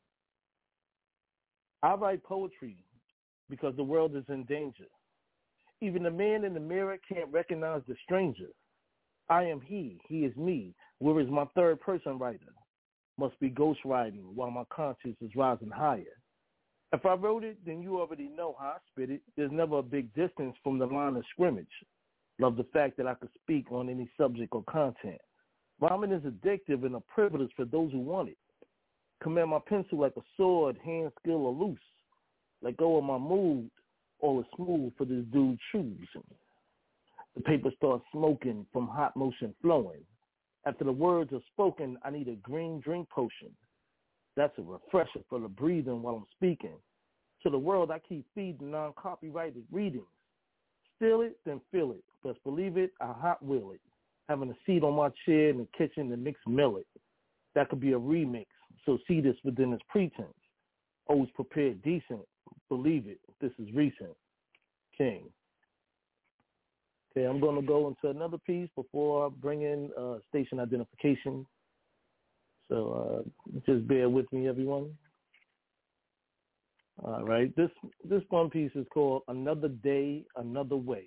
K: I write poetry because the world is in danger. Even the man in the mirror can't recognize the stranger. I am he, he is me. Where is my third person writer? Must be ghost writing while my conscience is rising higher. If I wrote it, then you already know how I spit it. There's never a big distance from the line of scrimmage. Love the fact that I could speak on any subject or content. Rhyming is addictive and a privilege for those who want it. Command my pencil like a sword, hand, skill, or loose. Let go of my mood, all is smooth for this dude choosing. The paper starts smoking from hot motion flowing. After the words are spoken, I need a green drink potion. That's a refresher for the breathing while I'm speaking. To the world, I keep feeding non-copyrighted readings. Steal it, then feel it. Best believe it, I hot wheel it. Having a seat on my chair in the kitchen to mix millet. That could be a remix, so see this within its pretense. Always prepared decent. Believe it, this is recent. King. Okay, I'm going to go into another piece before I bring in uh, station identification. So uh, just bear with me, everyone. All right, this this one piece is called Another Day, Another Way.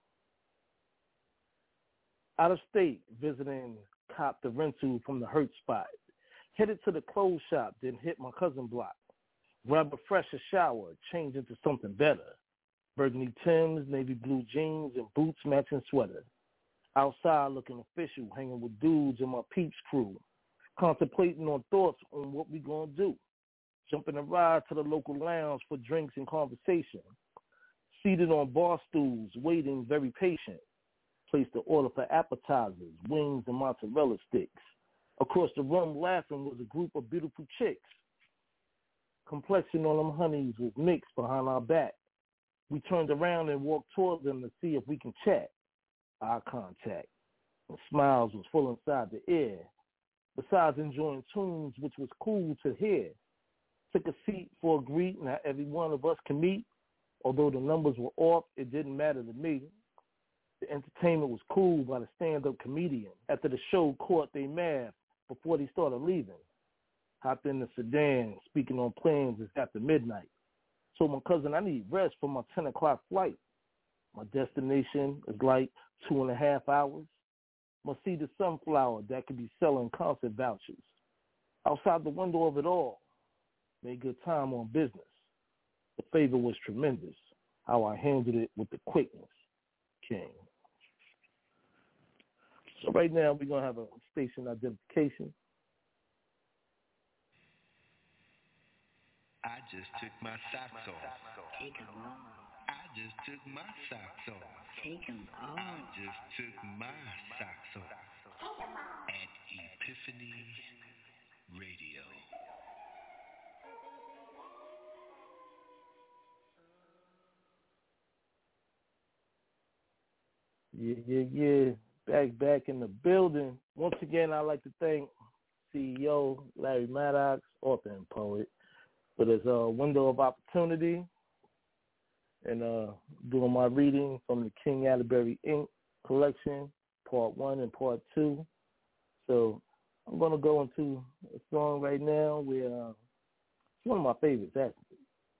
K: Out of state, visiting, cop the rental from the hurt spot. Headed to the clothes shop, then hit my cousin block. Grab a fresher shower, change into something better. Burgundy Timbs, navy blue jeans, and boots matching sweater. Outside looking official, hanging with dudes in my peeps crew. Contemplating on thoughts on what we gonna do. Jumping a ride to the local lounge for drinks and conversation. Seated on bar stools, waiting very patient. Placed the order for appetizers, wings and mozzarella sticks. Across the room laughing was a group of beautiful chicks. Complexion on them honeys was mixed behind our back. We turned around and walked towards them to see if we can chat. Eye contact. And smiles was full inside the air. besides enjoying tunes, which was cool to hear. Took a seat for a greet, and every one of us can meet. Although the numbers were off, it didn't matter to me. The entertainment was cool by the stand-up comedian. After the show caught they math before they started leaving. Hopped in the sedan, speaking on plans it's after midnight. Told my cousin I need rest for my ten o'clock flight. My destination is like two and a half hours. Must see the sunflower that could be selling concert vouchers. Outside the window of it all, made good time on business. The favor was tremendous, how I handled it with the quickness. King. So right now we're going to have a station identification.
O: I just took my socks off.
P: Take 'em off.
O: I just took my socks off.
P: Take 'em off.
O: I just took my socks off. At Epiphany Radio.
K: Yeah, yeah, yeah. Back, back in the building. Once again, I'd like to thank C E O Larry Maddox, author and poet, for this uh, window of opportunity and uh, doing my reading from the King Atterbury Incorporated collection, part one and part two. So I'm going to go into a song right now where uh, it's one of my favorites, actually.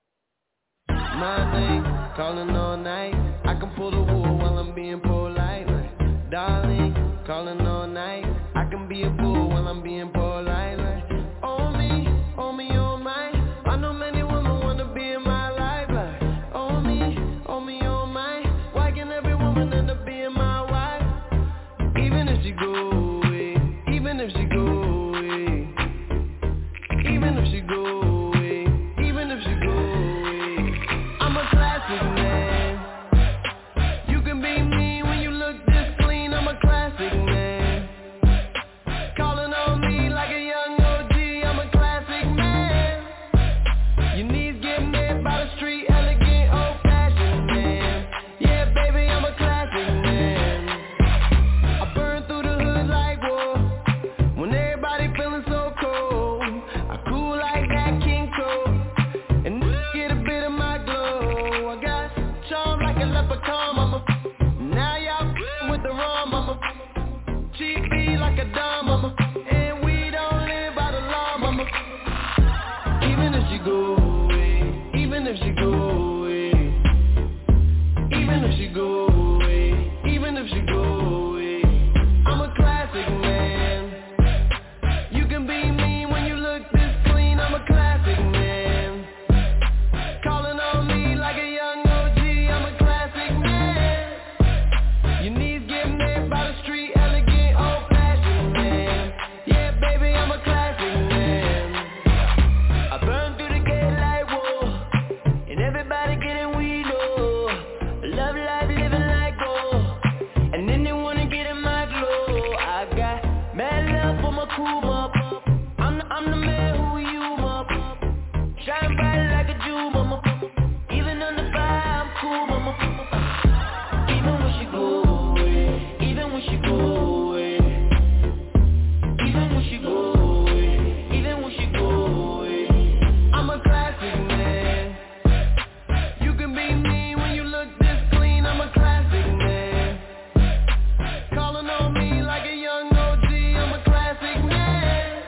Q: My name, calling all night. I can pull the wool while I'm being polite. Like, darling, calling all night. I can be a fool while I'm being polite. Like, oh me, oh me, oh my. I know many women wanna be in my life. Like, oh me, oh me, oh my. Why can every woman end up being my wife? Even if she go away, even if she go away, even if she go away, even if she go away. I'm a classic man. You can be me when you look this clean. I'm a classic man. Calling on me like a young O G. I'm a classic man. Your knees get met by the street, elegant, old-fashioned man. Yeah, baby, I'm a classic man. I burn through the hood like war. When everybody feeling so cold, I cool like that King Cole. And get a bit of my glow. I got charm like a leprechaun, mama. Now y'all with the rum, mama. Cheap be like a dime, mama. And we don't live by the law, mama. Even if she go away, even if she go away, even if she go away, even if she go away, I'm a classic man. You can be me when you look this clean. I'm a classic man. Calling on me like a young O G. I'm a classic man. Your knees get met by the street, elegant, old-fashioned man. Yeah, baby, I'm a classic man. I burn through the gate like whoa, and everybody getting weed, oh. Love life, living like gold, and then they wanna get in my glow. I got mad love for my crew, mop. I'm the, I'm the man who you, mop. Shine bright like a jewel, mama. Even on the fire, I'm cool, mama. Even when she go away, even when she go away, even when she go away, even when she go away, I'm a classic man. You can be me when you look this clean. I'm a classic man. Calling on me like a young O G. I'm a classic man.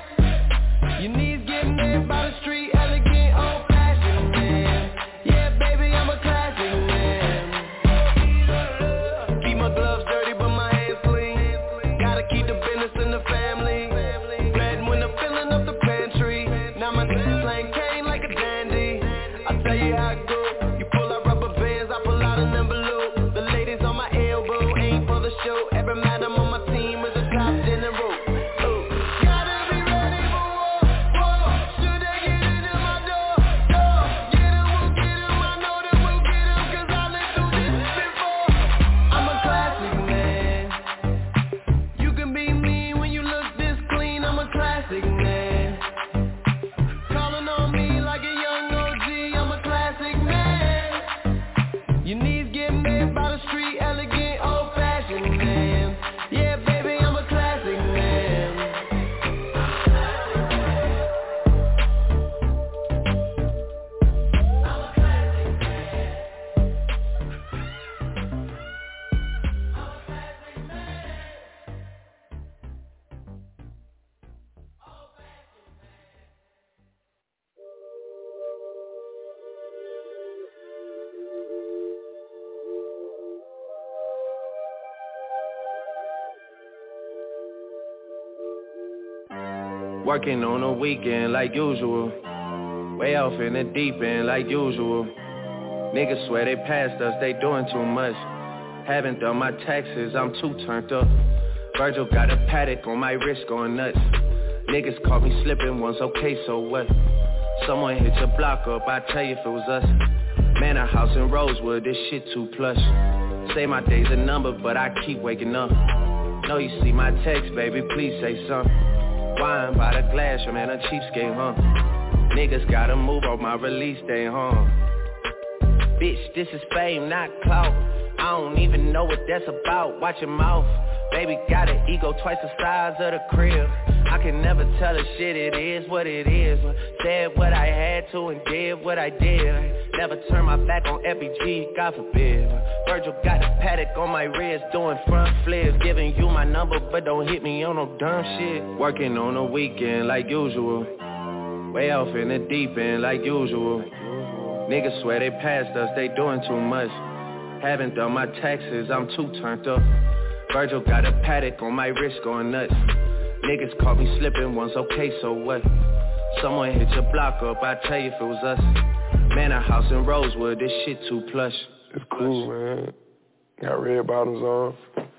P: Working on the weekend like usual. Way off in the deep end like usual. Niggas swear they passed us, they doing too much. Haven't done my taxes, I'm too turned up. Virgil got a paddock on my wrist going nuts. Niggas caught me slipping once, okay, so what? Someone hit your block up, I tell you if it was us. Man, a house in Rosewood, this shit too plush. Say my day's a number, but I keep waking up. Know you see my text, baby, please say something. Wine by the glass, your man a cheapskate, huh? Niggas gotta move on my release day, huh? Bitch, this is fame, not clout. I don't even know what that's about, watch your mouth. Baby got an ego twice the size of the crib. I can never tell a shit, it is what it is. Said what I had to and did what I did. Never turn my back on F B G, God forbid. Virgil got a paddock on my wrist, doing front flips. Giving you my number, but don't hit me on no dumb shit. Working on the weekend like usual. Way off in the deep end like usual. Niggas swear they passed us, they doing too much. Haven't done my taxes, I'm too turned up. Virgil got a paddock on my wrist going nuts. Niggas caught me slipping once, okay, so what? Someone hit your block up, I tell you if it was us. Man, a house in Rosewood, this shit too plush.
R: It's cool, man. Got red bottoms on.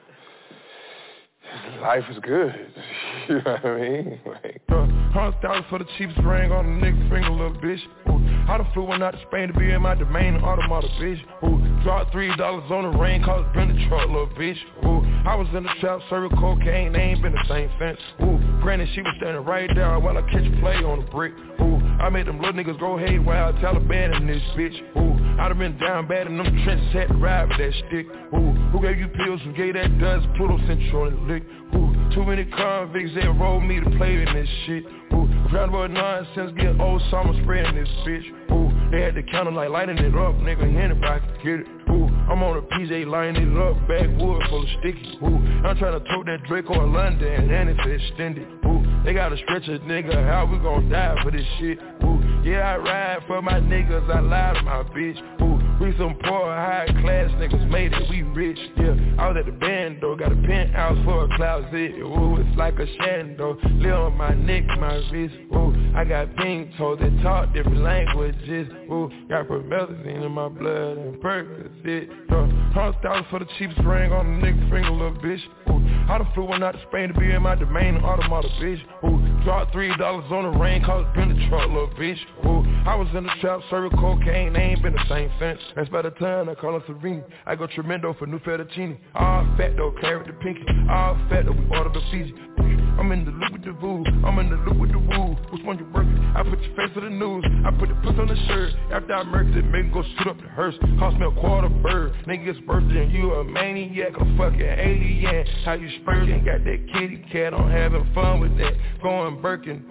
R: Life is good. You know what I mean? Like,
E: uh, hundred thousand for the cheapest ring on the nigga finger, little bitch. Ooh, I done flew one out to Spain to be in my domain, automata, bitch. Ooh, dropped three dollars on the rain, cause it's been the truck, little bitch. Ooh, I was in the trap, serving cocaine, they ain't been the same fence. Ooh, granted, she was standing right there while I catch play on the brick. Ooh, I made them little niggas go haywire, Taliban in this bitch. Ooh, I done been down bad in them trenches, had to ride with that stick. Ooh, who gave you pills, who gave that dust, Pluto Central and lick. Ooh, too many convicts that rolled me to play in this shit. Ooh, round about nonsense, get old summer spreading this bitch. Ooh, they had the counter like lighting it up, nigga, anybody can get it. Ooh, I'm on a P J lining it up, backwood full of sticky. Ooh, I'm trying to tote that Draco in London, and it's extended. Ooh, they gotta stretch a nigga, how we gon' die for this shit? Ooh, yeah, I ride for my niggas, I lie to my bitch. Ooh, we some poor, high class niggas, made it, we rich, yeah. I was at the band, though, got a penthouse for a closet. Ooh, it's like a shando, live on my neck, my wrist. Ooh, I got pink toes that talk different languages. Ooh, got promethazine in my blood and Percocet. Uh, hundred thousand for the cheapest ring on the nigga finger, little bitch. Ooh, I done flew one out to Spain to be in my domain, automata, bitch. Ooh, dropped three dollars on the rain, cause it's been the truck, little bitch. Ooh, I was in the trap, serving cocaine, they ain't been the same since. That's by the time I call her Serene. I go tremendo for new fettuccine. All fat though, carrot the pinky. All fat though, we order the Fiji. I'm in the loop with the voo, I'm in the loop with the woo. Which one you working? I put your face on the news, I put the puss on the shirt. After I murked it, make it go shoot up the hearse. Cost me a quarter bird, nigga's birthday and you a maniac, a fucking alien. How you spurting, got that kitty cat, I'm having fun with that. Going Birkin.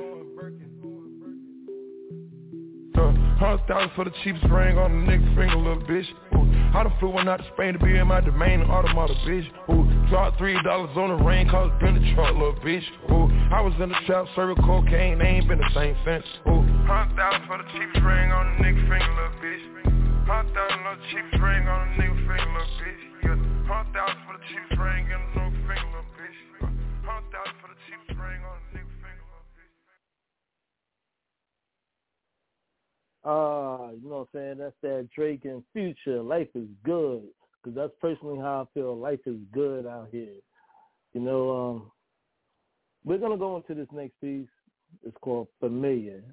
E: Uh, hundred thousand for the cheapest ring on the nigga finger, little bitch. Ooh, I done flew one out to Spain to be in my domain, automata, bitch. Ooh, dropped three dollars on the rain, cause it's been the truck, little bitch. Ooh, I was in the trap, serving cocaine, they ain't been the same since. Ooh, hundred thousand for the cheapest ring on the nigga finger, little bitch. Hundred thousand for the cheapest ring on the nigga finger, little bitch. Yeah, hundred thousand for the cheapest ring on the nigga finger, little bitch. Hundred thousand for the cheapest ring on the nigga finger.
K: Uh, you know what I'm saying? That's that Drake and Future. Life is good. Because that's personally how I feel. Life is good out here. You know, um, we're going to go into this next piece. It's called Familiar.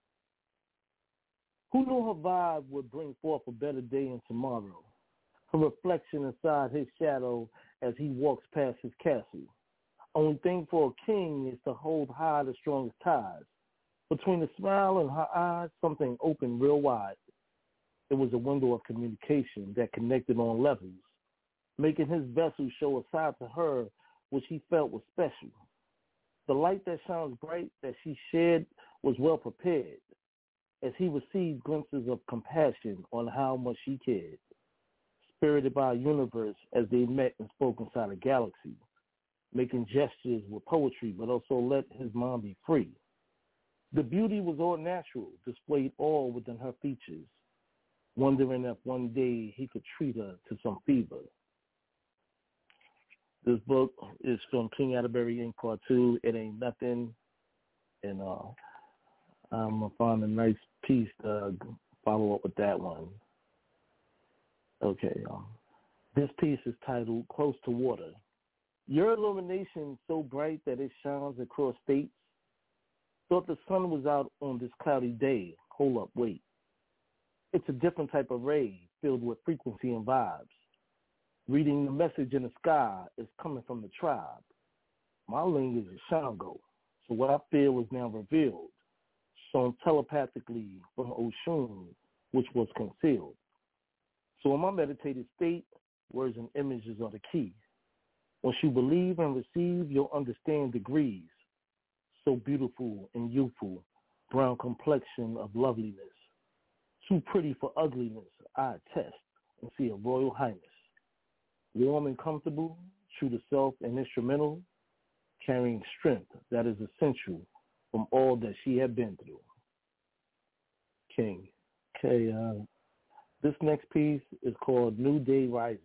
K: Who knew her vibe would bring forth a better day in tomorrow? Her reflection inside his shadow as he walks past his castle. Only thing for a king is to hold high the strongest ties. Between the smile and her eyes, something opened real wide. It was a window of communication that connected on levels, making his vessel show a side to her which he felt was special. The light that shines bright that she shed was well prepared, as he received glimpses of compassion on how much she cared. Spirited by a universe as they met and spoke inside a galaxy, making gestures with poetry, but also let his mind be free. The beauty was all natural, displayed all within her features, wondering if one day he could treat her to some fever. This book is from King Atterbury Incorporated. Part two, It Ain't Nothing. and uh, I'm going to find a nice piece to follow up with that one. Okay, um, this piece is titled Close to Water. Your illumination so bright that it shines across states. Thought the sun was out on this cloudy day. Hold up, wait. It's a different type of ray filled with frequency and vibes. Reading the message in the sky is coming from the tribe. My language is Shango, so what I feel is now revealed, shown telepathically from Oshun, which was concealed. So in my meditative state, words and images are the key. Once you believe and receive, you'll understand degrees. So beautiful and youthful, brown complexion of loveliness. Too pretty for ugliness, I attest and see a royal highness. Warm and comfortable, true to self and instrumental, carrying strength that is essential from all that she had been through. King. Okay, uh, this next piece is called New Day Rising.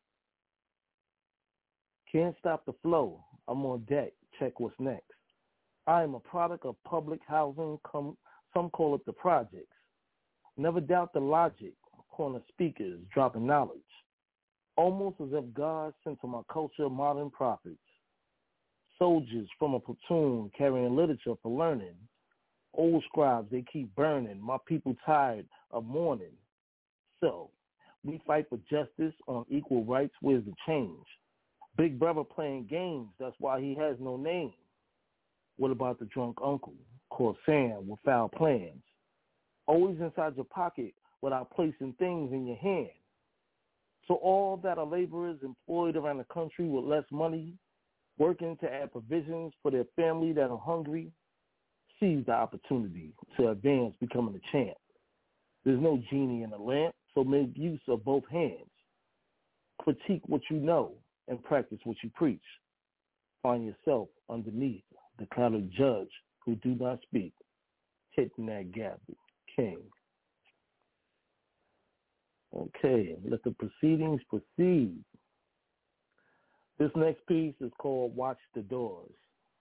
K: Can't stop the flow. I'm on deck. Check what's next. I am a product of public housing. Come, some call it the projects. Never doubt the logic. Corner speakers dropping knowledge. Almost as if God sent to my culture modern prophets. Soldiers from a platoon carrying literature for learning. Old scribes, they keep burning. My people tired of mourning. So, we fight for justice on equal rights. Where's the change? Big brother playing games. That's why he has no name. What about the drunk uncle called Sam with foul plans? Always inside your pocket without placing things in your hand. So all that are laborers employed around the country with less money, working to add provisions for their family that are hungry, seize the opportunity to advance becoming a champ. There's no genie in the lamp, so make use of both hands. Critique what you know and practice what you preach. Find yourself underneath the cloud of judge who do not speak, hitting that gavel. King. Okay, let the proceedings proceed. This next piece is called Watch the Doors.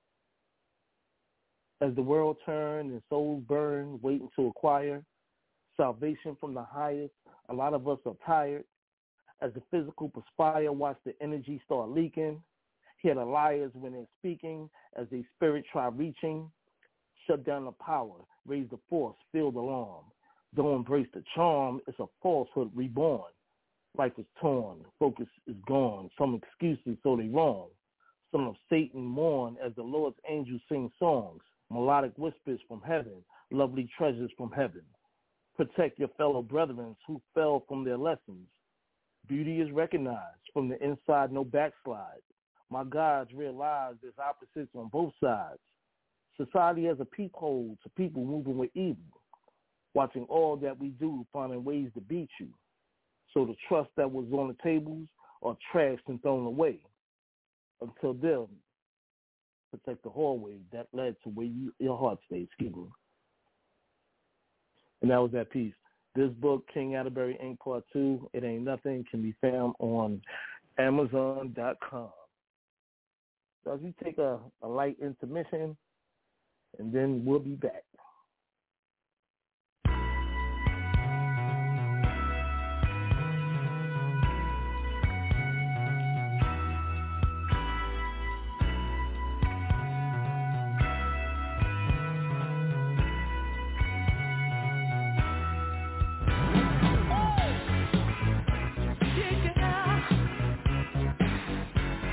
K: As the world turns and souls burn, waiting to acquire salvation from the highest, a lot of us are tired. As the physical perspire, watch the energy start leaking. Hear the liars when they're speaking, as they spirit try reaching. Shut down the power, raise the force, feel the alarm. Don't embrace the charm, it's a falsehood reborn. Life is torn, focus is gone. Some excuses so they wrong. Some of Satan mourn as the Lord's angels sing songs. Melodic whispers from heaven, lovely treasures from heaven. Protect your fellow brethren who fell from their lessons. Beauty is recognized from the inside, no backslide. My gods realize there's opposites on both sides. Society has a peephole to people moving with evil, watching all that we do, finding ways to beat you. So the trust that was on the tables are trashed and thrown away. Until then, protect the hallway that led to where you, your heart stays. Excuse me. And that was that piece. This book, King Atterbury Incorporated. Part two, It Ain't Nothing, can be found on Amazon dot com. So as we take a, a light intermission, and then we'll be back.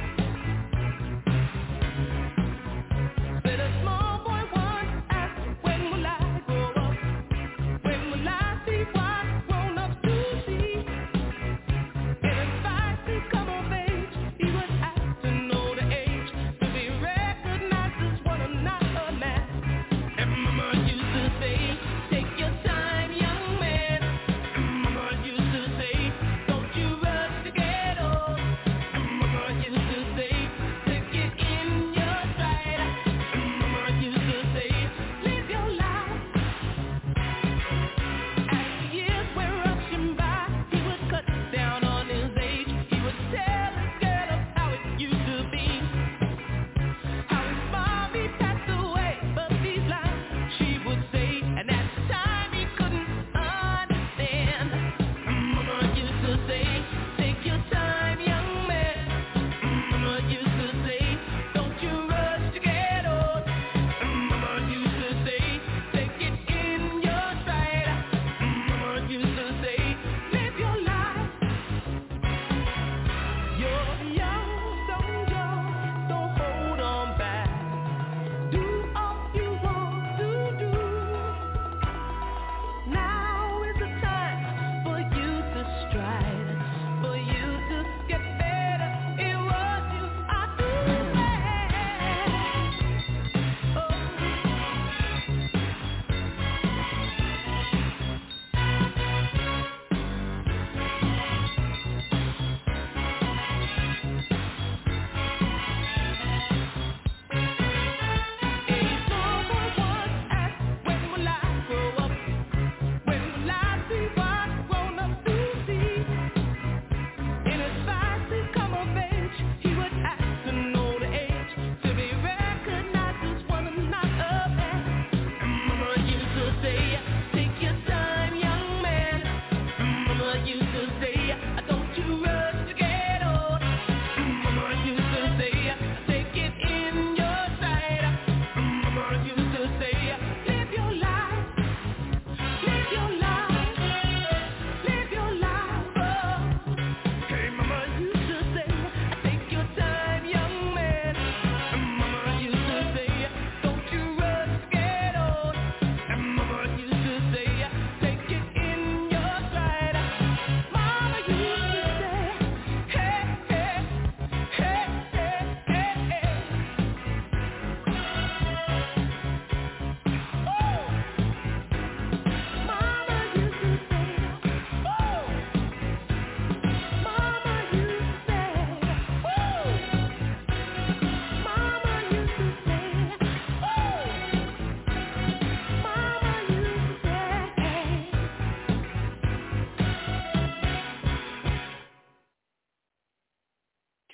S: Said a small boy once asked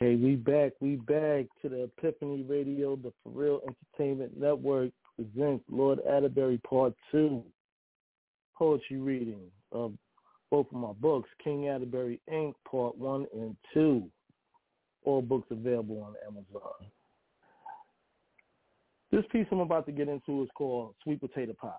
K: Okay, we back, we back to the Epiphany Radio, the For Real Entertainment Network presents Lord Atterbury Part two, poetry reading of both of my books, King Atterbury Incorporated. Part one and two. All books available on Amazon. This piece I'm about to get into is called Sweet Potato Pie.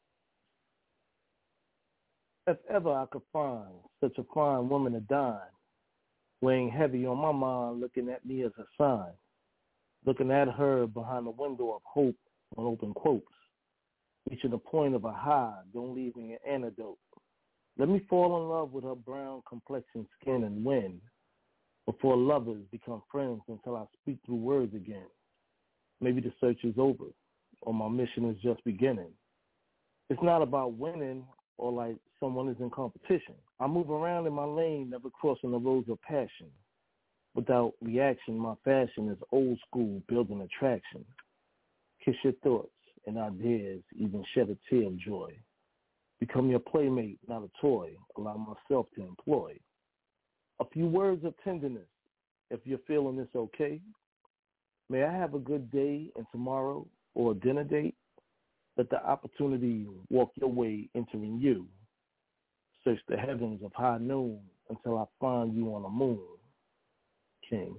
K: If ever I could find such a fine woman to dine, weighing heavy on my mind, looking at me as a sign, looking at her behind the window of hope on open quotes, reaching the point of a high, don't leave me an antidote. Let me fall in love with her brown complexion, skin, and win, before lovers become friends until I speak through words again. Maybe the search is over, or my mission is just beginning. It's not about winning or like someone is in competition. I move around in my lane, never crossing the roads of passion. Without reaction, my fashion is old school, building attraction. Kiss your thoughts and ideas, even shed a tear of joy. Become your playmate, not a toy. Allow myself to employ a few words of tenderness. If you're feeling this okay, may I have a good day and tomorrow or a dinner date? Let the opportunity walk your way, entering you. Search the heavens of high noon until I find you on the moon, King.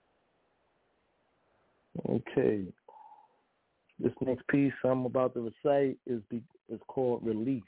K: Okay. This next piece I'm about to recite is be, is called Release.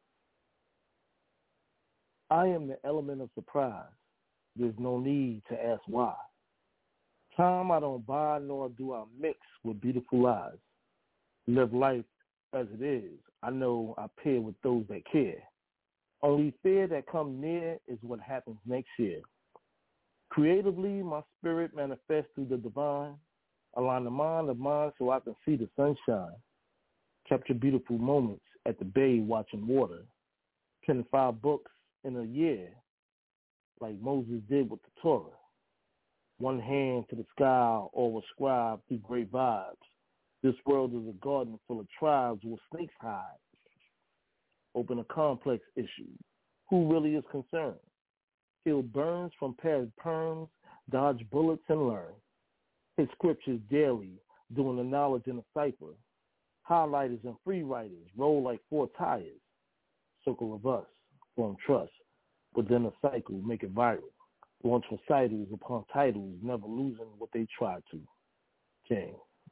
K: I am the element of surprise. There's no need to ask why. Time I don't buy, nor do I mix with beautiful lies. Live life as it is. I know I pair with those that care. Only fear that come near is what happens next year. Creatively, my spirit manifests through the divine. Align the mind of mine so I can see the sunshine. Capture beautiful moments at the bay watching water. Pen five books in a year, like Moses did with the Torah. One hand to the sky, all ascribed through great vibes. This world is a garden full of tribes where snakes hide. Open a complex issue. Who really is concerned? Heal burns from past perms, dodge bullets and learn. Hit scriptures daily, doing the knowledge in a cipher. Highlighters and free writers roll like four tires. Circle of us, form trust. Within a cycle, make it viral. Launch recitals upon titles, never losing what they tried to. King.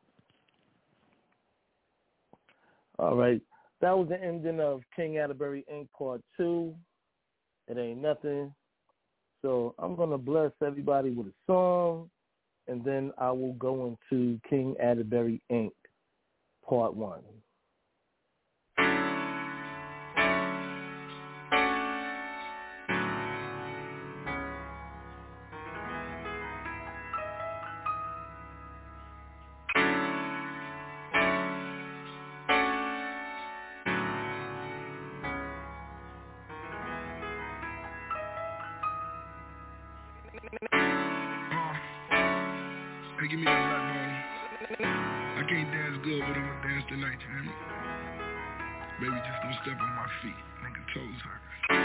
K: All right. That was the ending of King Atterbury Incorporated. Part two. It ain't nothing. So I'm going to bless everybody with a song, and then I will go into King Atterbury Incorporated. Part one.
E: Hey, give me that black ball. I can't dance good, but I'ma dance tonight, you hear me? Baby, just don't step on my feet. Nigga, toes hurt.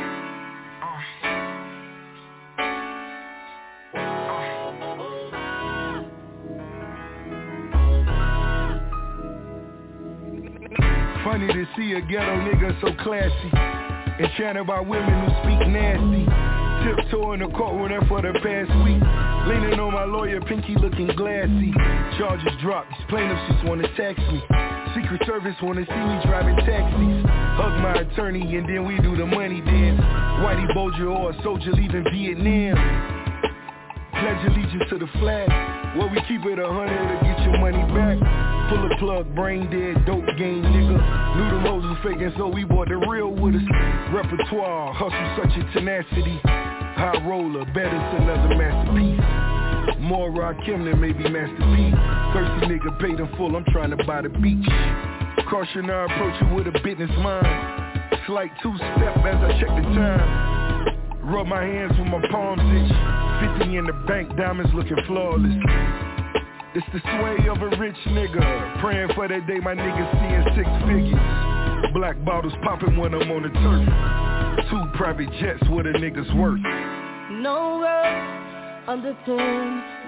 E: Uh. Funny to see a ghetto nigga so classy, enchanted by women who speak nasty. Tiptoe in the courtroom there for the past week. Leaning on my lawyer, pinky looking glassy. Charges dropped, these plaintiffs just wanna tax me. Secret Service wanna see me driving taxis. Hug my attorney and then we do the money dance. Whitey Bulger or a soldier leaving Vietnam. Pledge allegiance to the flag, where we keep it a hundred to get your money back. Pull a plug, brain dead, dope game nigga. Knew them hoes was faking, so we bought the real with us. Repertoire, hustle such a tenacity. High roller, better than another masterpiece. More Rakim than maybe Master P. Thirsty nigga paid in full, I'm trying to buy the beach. Caution, I approach you with a business mind. Slight two-step as I check the time. Rub my hands with my palms itch. Fifty in the bank, diamonds looking flawless. It's the sway of a rich nigga. Praying for that day my niggas seeing six figures. Black bottles popping when I'm on the turf. Two private jets where the niggas work.
S: No words understand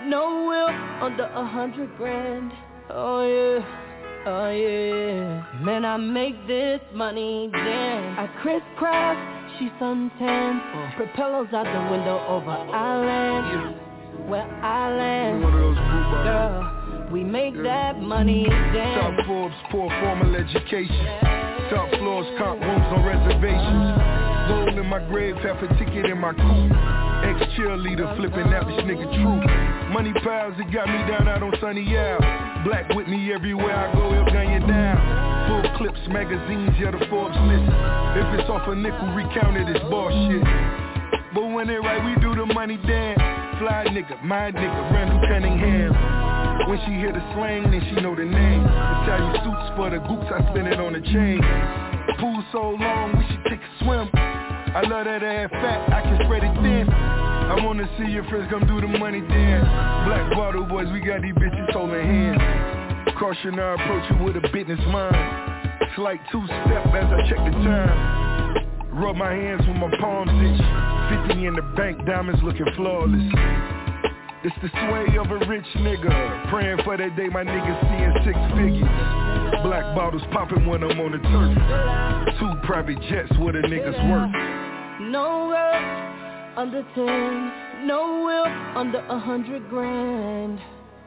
S: no will, under a hundred grand. Oh yeah. Oh yeah, man, I make this money dance. I crisscross, she suntan. uh. Propellers out the window over island, yeah. Where I land. Girl, we make that money dance.
E: Top Forbes, poor formal education. Yeah. Top floors, comp rooms on reservations. Gold in my grave, half a ticket in my coupe. Ex-cheerleader, flipping that bitch nigga true. Money piles, it got me down out on Sunny Ave. Black with me everywhere I go, it'll gun you down. Full clips, magazines, yeah, the Forbes list. If it's off a nickel, recount it, it's bullshit. But when it right, we do the money dance. Fly nigga, my nigga, Randall Cunningham. When she hear the slang, then she know the name. Italian suits for the goops, I spin it on the chain. Pool so long, we should take a swim. I love that ass fat, I can spread it thin. I wanna see your friends come do the money dance. Black bottle boys, we got these bitches holding hands. Caution, I approach you with a business mind. It's like two-step as I check the time. Rub my hands with my palms itch. Fifty in the bank, diamonds looking flawless. It's the sway of a rich nigga. Praying for that day my niggas seeing six figures. Black bottles popping when I'm on the turf. Two private jets, what a nigga's worth.
S: No will, under ten. No will, under a hundred grand.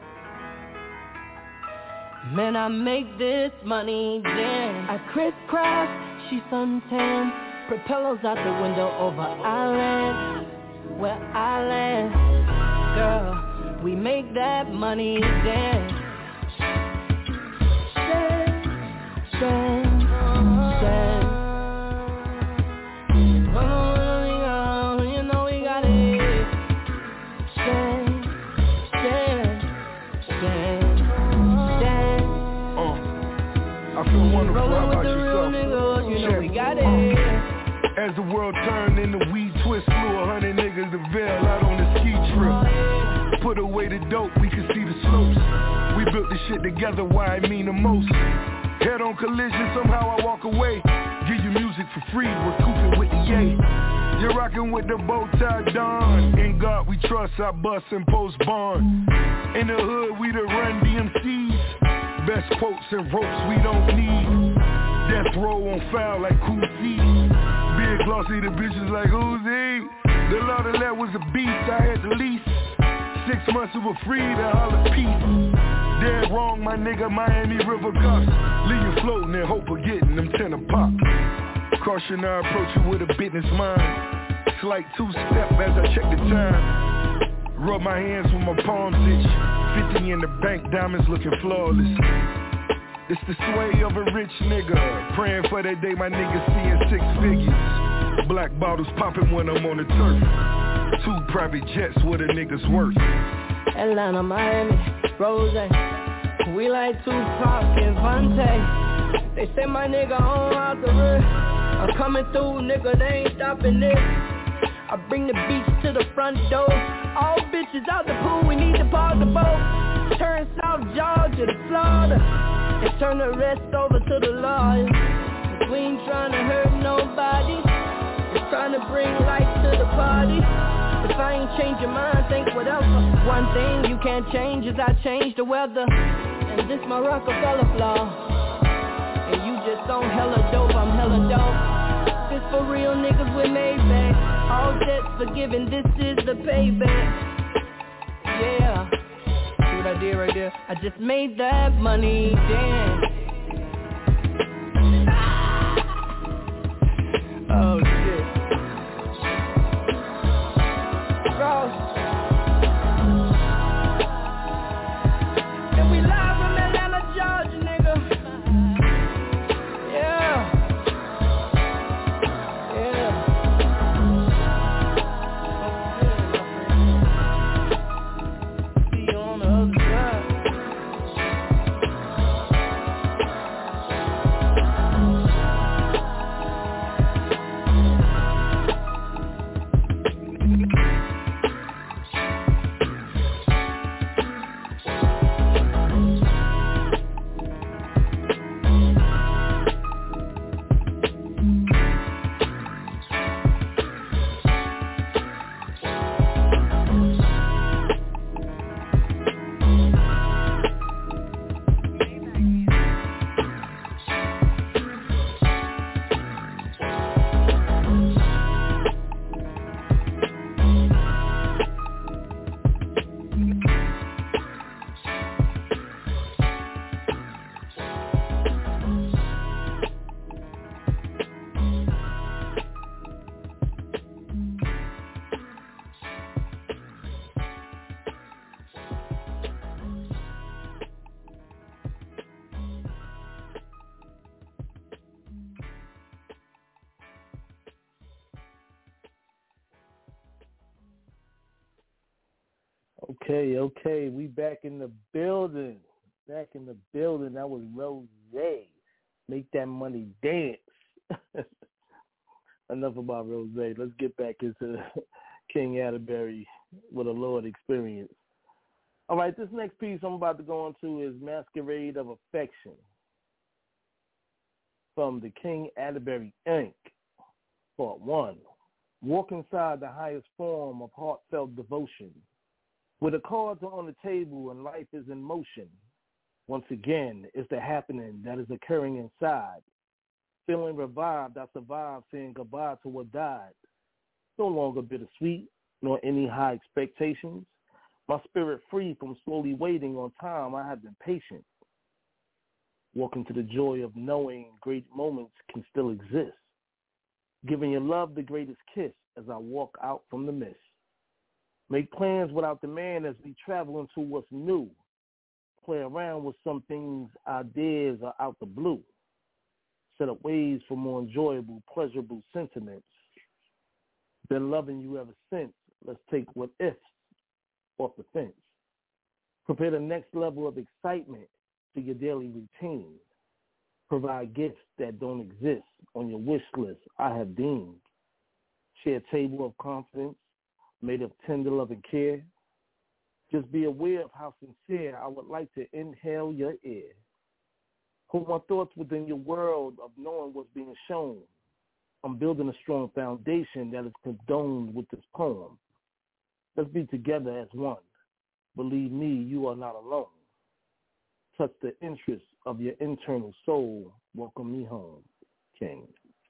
S: Man, I make this money dance. I crisscross, she suntan. Propellers out the window over island, where I land. Girl, we make that money dance. Dance, dance, dance. Oh, you know we got it. Dance, dance, dance, dance.
E: Uh, I feel wonderful. How about yourself?
S: Niggas, you know we got it.
E: As the world turned and the weed twist, flew a hundred niggas to Vail out on the ski trip. Put away the dope, we could see the slopes. We built this shit together, why I mean the most. Head on collision, somehow I walk away. Give you music for free, recouping with the yay. You're rocking with the bow tie Don. In God we trust, I bust and post bond. In the hood, we the run D M Cs. Best quotes and ropes we don't need. Death row on foul like Cousy. Big glossy, the bitches like Uzi. The law that left was a beast, I had the lease. Six months we were free to holler peace. Dead wrong, my nigga, Miami River Cups. Leave you floating and hope of getting them ten a pop. Caution, I approach you with a business mind. It's like two-step as I check the time. Rub my hands with my palms itch. Fifty in the bank, diamonds looking flawless. It's the sway of a rich nigga. Praying for that day my niggas seeing six figures. Black bottles popping when I'm on the turf. Two private jets, what a nigga's worth.
S: Atlanta, Miami, Rose. We like Tupac and Vontae. They say my nigga on out the roof. I'm coming through, nigga, they ain't stopping this. I bring the beach to the front door. All bitches out the pool, we need to pause the boat. Turn South Georgia to Florida. And turn the rest over to the lawyers. We ain't trying to hurt nobody. Just trying to bring light to the party. If I ain't change your mind, think whatever. One thing you can't change is I change the weather. And this my Rockefeller flaw. And you just don't hella dope, I'm hella dope. This for real niggas with Maybach. All debts forgiven, this is the payback. Yeah. See what I did right there? I just made that money dance. Oh shit. Bro. And we live from Atlanta, Georgia, nigga. Yeah. Yeah. See you on the other side.
K: Okay, okay. We back in the building. Back in the building. That was Rose. Make that money dance. Enough about Rose. Let's get back into King Atterbury with a Lord experience. All right, this next piece I'm about to go into is Masquerade of Affection from the King Atterbury Incorporated. Part one. Walk inside the highest form of heartfelt devotion, where the cards are on the table and life is in motion. Once again, it's the happening that is occurring inside. Feeling revived, I survived, saying goodbye to what died. No longer bittersweet, nor any high expectations. My spirit free from slowly waiting on time, I have been patient. Walking to the joy of knowing great moments can still exist. Giving your love the greatest kiss as I walk out from the mist. Make plans without demand as we travel into what's new. Play around with some things, ideas are out the blue. Set up ways for more enjoyable, pleasurable sentiments. Been loving you ever since. Let's take what ifs off the fence. Prepare the next level of excitement to your daily routine. Provide gifts that don't exist on your wish list, I have deemed. Share a table of confidence made of tender love and care. Just be aware of how sincere I would like to inhale your ear. Hold my thoughts within your world of knowing what's being shown. I'm building a strong foundation that is condoned with this poem. Let's be together as one. Believe me, you are not alone. Touch the interest of your internal soul. Welcome me home, King.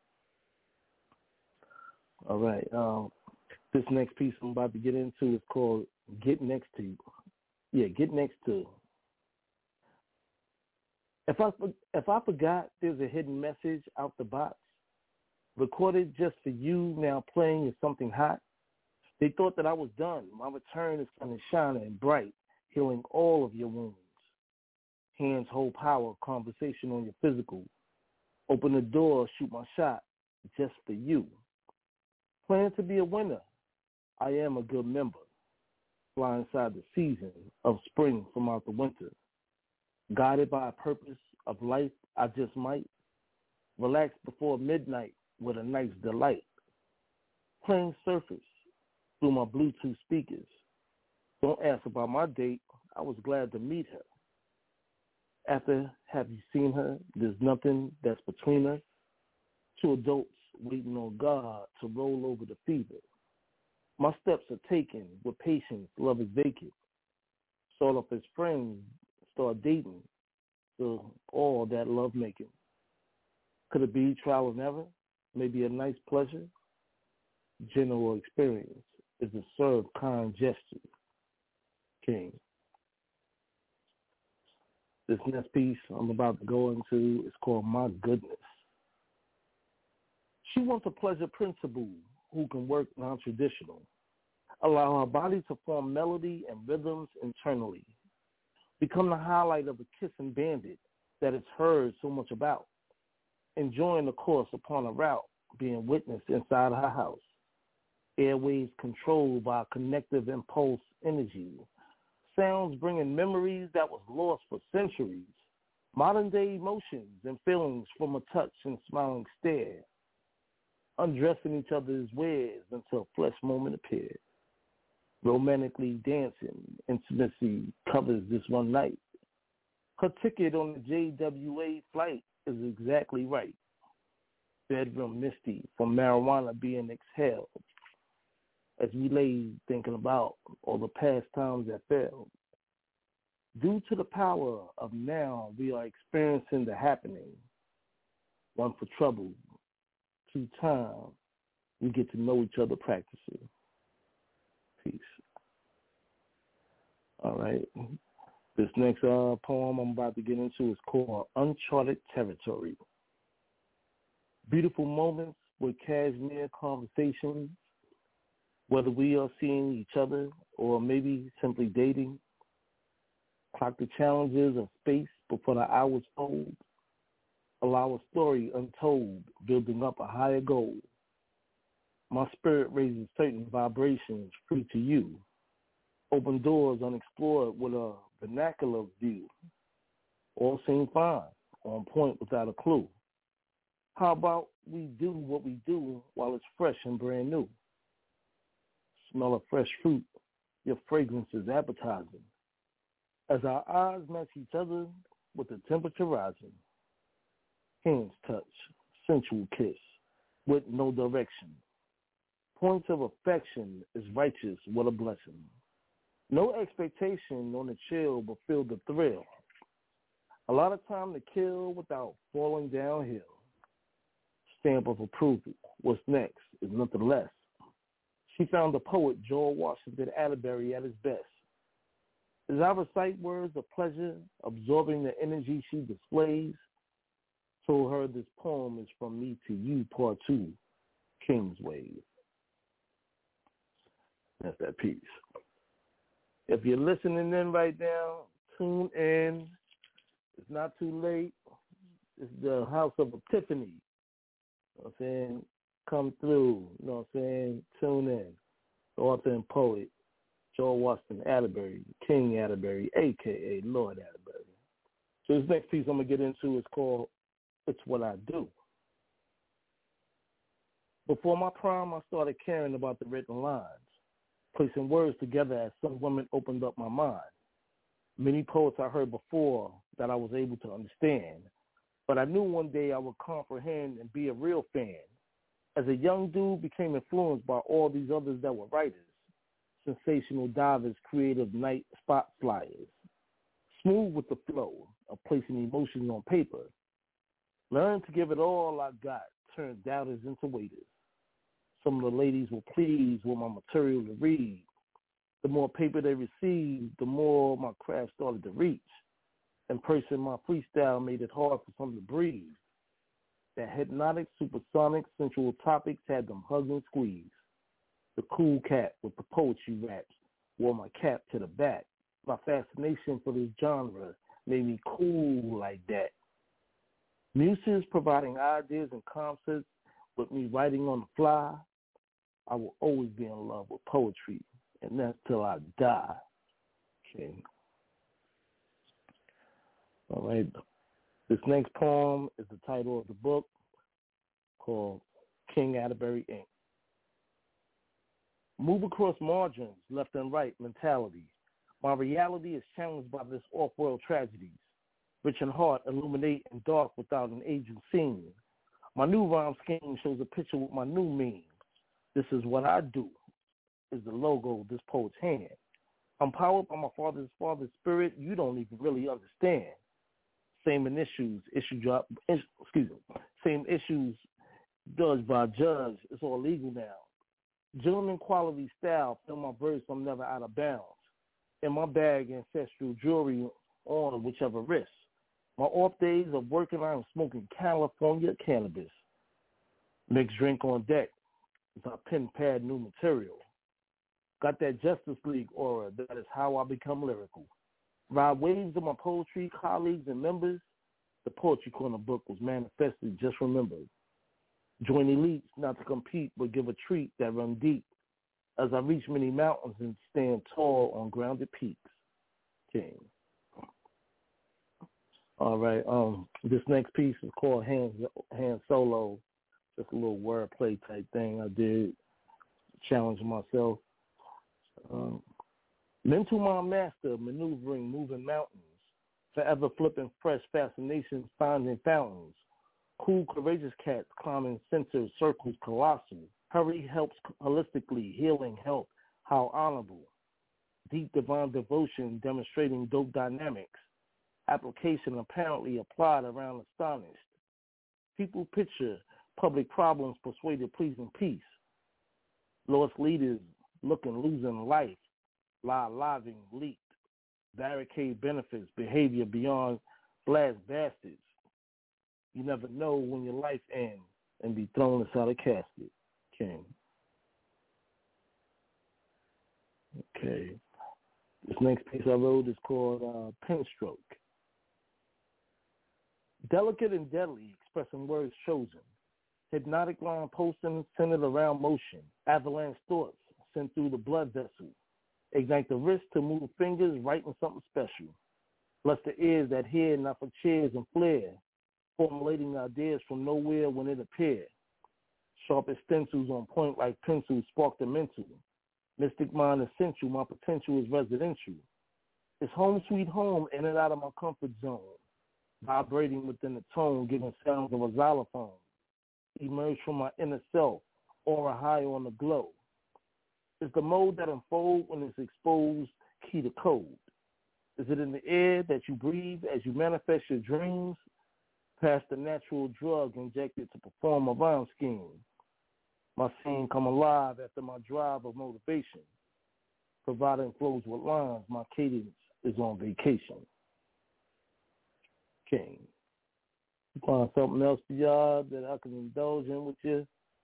K: All right. Um, this next piece I'm about to get into is called Get Next to. Yeah, Get Next to. If I if I forgot, there's a hidden message out the box, recorded just for you. Now playing is something hot. They thought that I was done. My return is kind of shining and bright, healing all of your wounds. Hands hold power, conversation on your physical. Open the door, shoot my shot, just for you. Plan to be a winner. I am a good member. Fly inside the season of spring from out the winter. Guided by a purpose of life, I just might relax before midnight with a night's delight. Playing surface through my Bluetooth speakers. Don't ask about my date. I was glad to meet her. After have you seen her? There's nothing that's between us. Two adults waiting on God to roll over the fever. My steps are taken with patience. Love is vacant. Start off as friends. Start dating. So all that love making. Could it be trial and error? Maybe a nice pleasure? General experience is a served kind gesture. King. This next piece I'm about to go into is called My Goodness. She wants a pleasure principle who can work non-traditional. Allow her body to form melody and rhythms internally. Become the highlight of a kissing bandit that is heard so much about. Enjoying the course upon a route, being witnessed inside her house. Airways controlled by a connective impulse energy. Sounds bringing memories that was lost for centuries. Modern day emotions and feelings from a touch and smiling stare. Undressing each other's wares until a flesh moment appeared. Romantically dancing, intimacy covers this one night. Her ticket on the J W A flight is exactly right. Bedroom misty from marijuana being exhaled. As we lay thinking about all the past times that failed. Due to the power of now, we are experiencing the happening. One for trouble, two time, we get to know each other practicing. Peace. All right. This next uh, poem I'm about to get into is called Uncharted Territory. Beautiful moments with cashmere conversations, whether we are seeing each other or maybe simply dating. Clock the challenges of space before the hours fold. Allow a story untold, building up a higher goal. My spirit raises certain vibrations free to you. Open doors unexplored with a vernacular view. All seem fine, on point without a clue. How about we do what we do while it's fresh and brand new? Smell of fresh fruit, your fragrance is appetizing. As our eyes match each other with the temperature rising, hands touch, sensual kiss, with no direction. Points of affection is righteous, what a blessing. No expectation on the chill, but feel the thrill. A lot of time to kill without falling downhill. Stamp of approval. What's next is nothing less. She found the poet George Washington Atterbury at his best. As I recite words of pleasure, absorbing the energy she displays, told her this poem is from me to you, part two, King's Wave. That's that piece. If you're listening in right now, tune in. It's not too late. It's the House of Epiphany. You know what I'm saying? Come through. You know what I'm saying? Tune in. The author and poet, George Washington Atterbury, King Atterbury, a k a. Lord Atterbury. So this next piece I'm going to get into is called It's What I Do. Before my prime, I started caring about the written lines, placing words together as some women opened up my mind. Many poets I heard before that I was able to understand, but I knew one day I would comprehend and be a real fan. As a young dude, became influenced by all these others that were writers, sensational divers, creative night spot flyers, smooth with the flow of placing emotions on paper. Learned to give it all I got, turned doubters into waiters. Some of the ladies were pleased with my material to read. The more paper they received, the more my craft started to reach. In person, my freestyle made it hard for some to breathe. That hypnotic, supersonic, sensual topics had them hug and squeeze. The cool cat with the poetry raps wore my cap to the back. My fascination for this genre made me cool like that. Muses providing ideas and concepts with me writing on the fly. I will always be in love with poetry, and that's till I die. Okay. All right. This next poem is the title of the book, called King Atterbury, Incorporated. Move across margins, left and right mentality. My reality is challenged by this off-world tragedies. Rich in heart, illuminate and dark without an agent scene. My new rhyme scheme shows a picture with my new meme. This is what I do, is the logo of this poet's hand. I'm powered by my father's father's spirit you don't even really understand. Same in issues, issue drop, excuse me, same issues judged by judge. It's all legal now. Gentleman quality style, fill my verse, I'm never out of bounds. In my bag, ancestral jewelry on whichever wrist. My off days of working, I'm smoking California cannabis. Mixed drink on deck as I pen pad new material. Got that Justice League aura, that is how I become lyrical. Ride waves of my poetry, colleagues and members. The Poetry Corner book was manifested, just remember. Join elites, not to compete, but give a treat that run deep. As I reach many mountains and stand tall on grounded peaks. King. All right, um, this next piece is called Han, Han Solo. Just a little wordplay type thing I did, challenge myself. Um, Mental mind master, maneuvering, moving mountains, forever flipping fresh fascinations, finding fountains. Cool, courageous cats climbing centers, circles, colossal. Hurry helps holistically, healing health, how honorable. Deep divine devotion, demonstrating dope dynamics. Application apparently applied around astonished. People picture public problems, persuaded, pleasing peace. Lost leaders looking, losing life. Lie, living, leaked, barricade benefits, behavior beyond blast bastards. You never know when your life ends and be thrown inside a casket. King. Okay. This next piece I wrote is called uh, Penstroke. Delicate and deadly, expressing words chosen. Hypnotic line posting centered around motion. Avalanche thoughts sent through the blood vessel. Ignite the wrist to move fingers, writing something special. Bless the ears that hear, not for cheers and flair. Formulating ideas from nowhere when it appear. Sharp as stencils on point like pencils, spark the mental. Mystic mind essential, my potential is residential. It's home sweet home, in and out of my comfort zone. Vibrating within the tone, giving sounds of a xylophone. Emerge from my inner self, aura high on the glow. Is the mode that unfolds when it's exposed key to code? Is it in the air that you breathe as you manifest your dreams? Past the natural drug injected to perform a rhyme scheme. My scene come alive after my drive of motivation. Providing flows with lines, my cadence is on vacation. King. You find something else for y'all that I can indulge in with you?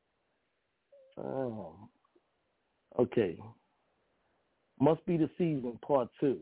K: Um, okay. Must Be the Season, part two.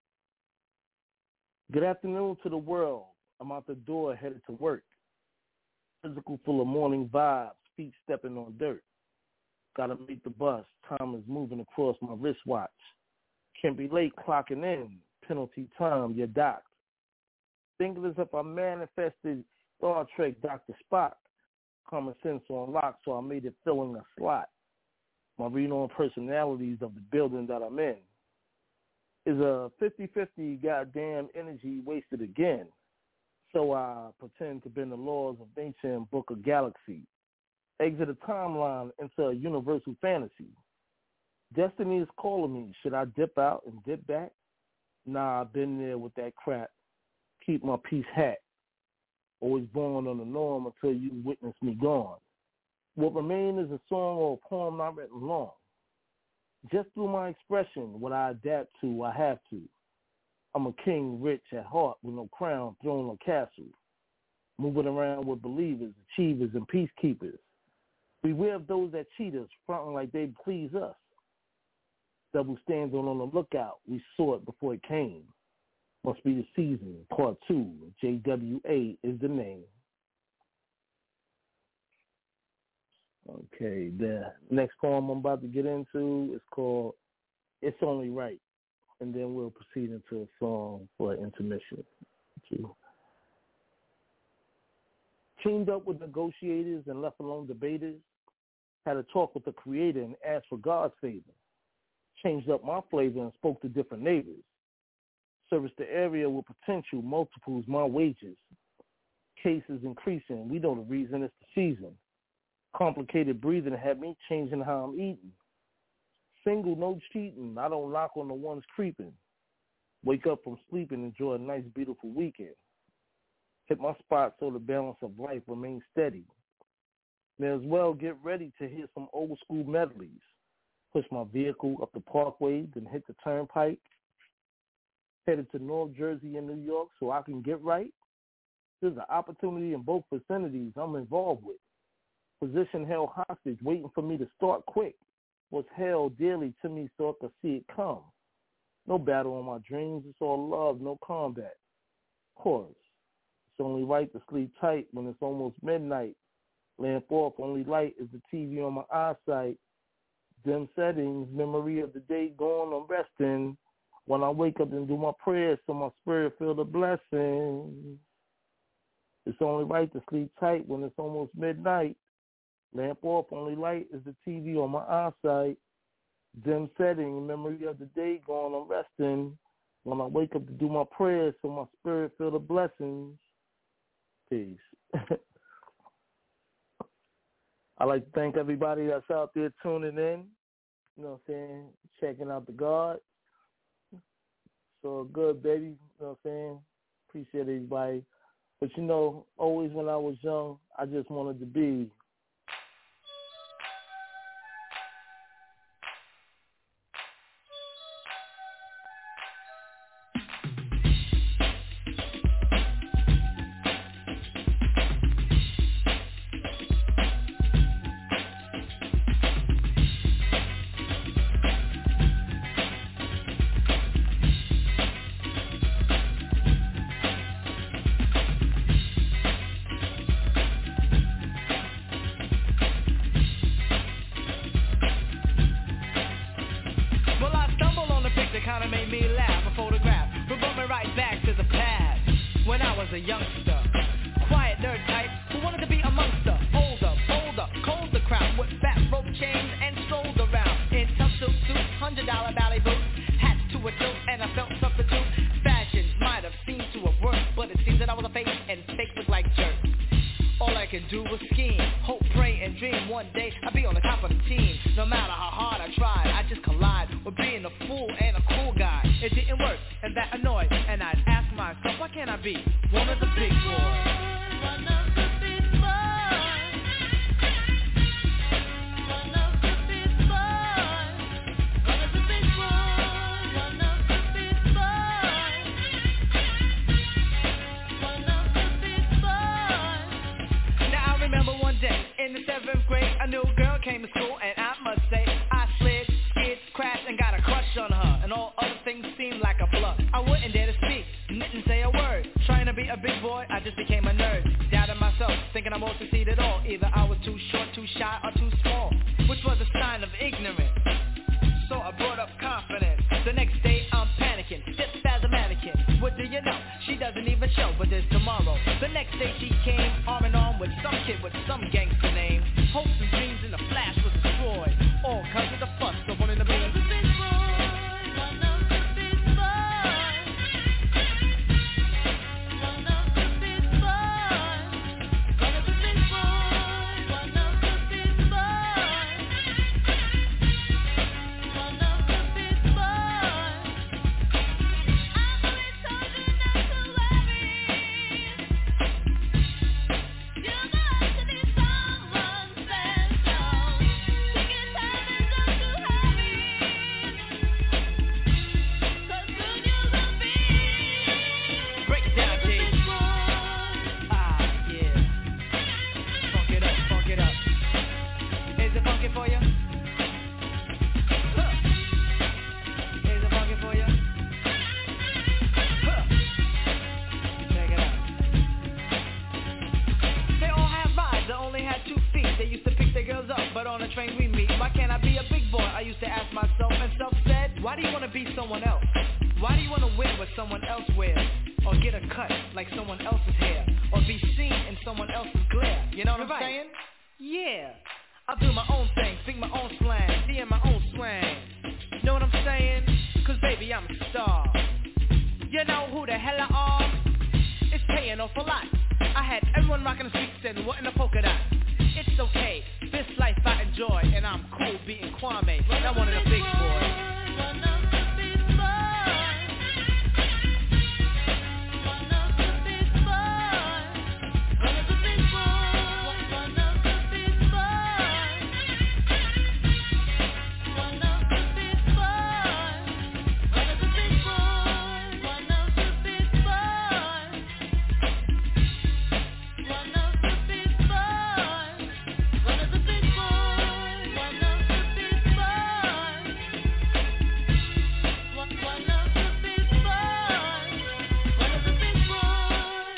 K: Good afternoon to the world. I'm out the door headed to work. Physical full of morning vibes, feet stepping on dirt. Gotta meet the bus. Time is moving across my wristwatch. Can't be late clocking in. Penalty time, you're docked. Thinking as if I manifested Star Trek Doctor Spock. Common sense on lock, so I made it fill in a slot. My read-on personalities of the building that I'm in is a fifty-fifty goddamn energy wasted again. So I pretend to bend the laws of nature and book a galaxy. Exit a timeline into a universal fantasy. Destiny is calling me. Should I dip out and dip back? Nah, I've been there with that crap. Keep my peace hat. Always born on the norm until you witness me gone. What remains is a song or a poem not written long. Just through my expression, what I adapt to, I have to. I'm a king rich at heart with no crown, throne, or castle. Moving around with believers, achievers, and peacekeepers. Beware of those that cheat us, fronting like they please us. Double stands on the lookout. We saw it before it came. Must Be the Season, part two. J W A is the name. Okay, the next poem I'm about to get into is called It's Only Right. And then we'll proceed into a song for intermission. Two. Teamed up with negotiators and left alone debaters. Had a talk with the creator and asked for God's favor. Changed up my flavor and spoke to different neighbors. Serviced the area with potential multiples my wages. Cases increasing. We know the reason, it's the season. Complicated breathing had me changing how I'm eating. Single, no cheating. I don't knock on the ones creeping. Wake up from sleeping, enjoy a nice, beautiful weekend. Hit my spot so the balance of life remains steady. May as well get ready to hear some old school medleys. Push my vehicle up the parkway, then hit the turnpike. Headed to North Jersey and New York so I can get right. There's an opportunity in both vicinities I'm involved with. Position held hostage, waiting for me to start quick. Was held dearly to me so I could see it come. No battle on my dreams, it's all love, no combat. Chorus. It's only right to sleep tight when it's almost midnight. Lamp off, only light is the T V on my eyesight. Dim settings, memory of the day gone, I'm resting. When I wake up and do my prayers so my spirit feel the blessing. It's only right to sleep tight when it's almost midnight. Lamp off, only light is the T V on my eyesight. Dim setting, memory of the day gone, I'm resting. When I wake up to do my prayers so my spirit feel the blessings. Peace. I'd like to thank everybody that's out there tuning in, you know what I'm saying, checking out the God. So good, baby, you know what I'm saying? Appreciate everybody. But, you know, always when I was young, I just wanted to be
T: can do is scheme, hope, pray, and dream. One day I'll be on the top of the team. No matter how hard I tried, I just collide with being a fool and a cool guy. It didn't work, and that annoyed. And I'd ask myself, why can't I be one of the big boys? One of the big boys. One of the big boys. One of the big boys. One of the big boys. One of the big boys. Now I remember one day in the seventh grade, a new girl came to school, and I must say I slid, skid, crashed, and got a crush on her. And all other things seemed like a bluff. I wouldn't dare to speak, didn't say a word. Trying to be a big boy, I just became a nerd. Doubted myself, thinking I won't succeed at all. Either I was too short, too shy, or too small, which was a sign of ignorance. So I brought up confidence. The next day I'm panicking, just as a mannequin. What do you know? She doesn't even show, but there's tomorrow. The next day she came, arm in arm with some kid with some gangster name. Hopes and dreams in a flash was destroyed, all cause of the fuss of wanting to be one of the big boys. One of the big boys. One of the big boys. One of the big boys. One of the big boys. One of the big boys. I always told you not to worry. You're going to be someone special. Take your time and don't you hurry. 'Cause soon you will be. Break it down, G. Ah, yeah. Funk it up, funk it up. Is it funky for you? Huh. Is it funky for you? Huh. Check it out. They all have rides, they only had two feet. They used to pick their girls up, but on the train we meet. Why can't I be a big boy? I used to ask myself, and self said, why do you want to be someone else? Why do you want to wear what someone else wears? Or get a cut like someone else's hair? Or be seen in someone else's glare? You know what I'm saying? Yeah. I do my own thing, speak my own slang, be in my own slang. Know what I'm saying? Cause baby, I'm a star. You know who the hell I are? It's paying off a lot. I had everyone rocking the streets and wanting a polka dot. It's okay, this life I enjoy, and I'm cool being Kwame. I'm one of the big boys. One of the big boys. One of the big boys. One of the big boys. One of the big boys. One of the big boys. One of the big boys. One of the big boys. One of the big boys. One of the big boys. One of the big boys. One, one of the big boys. One of the big boys.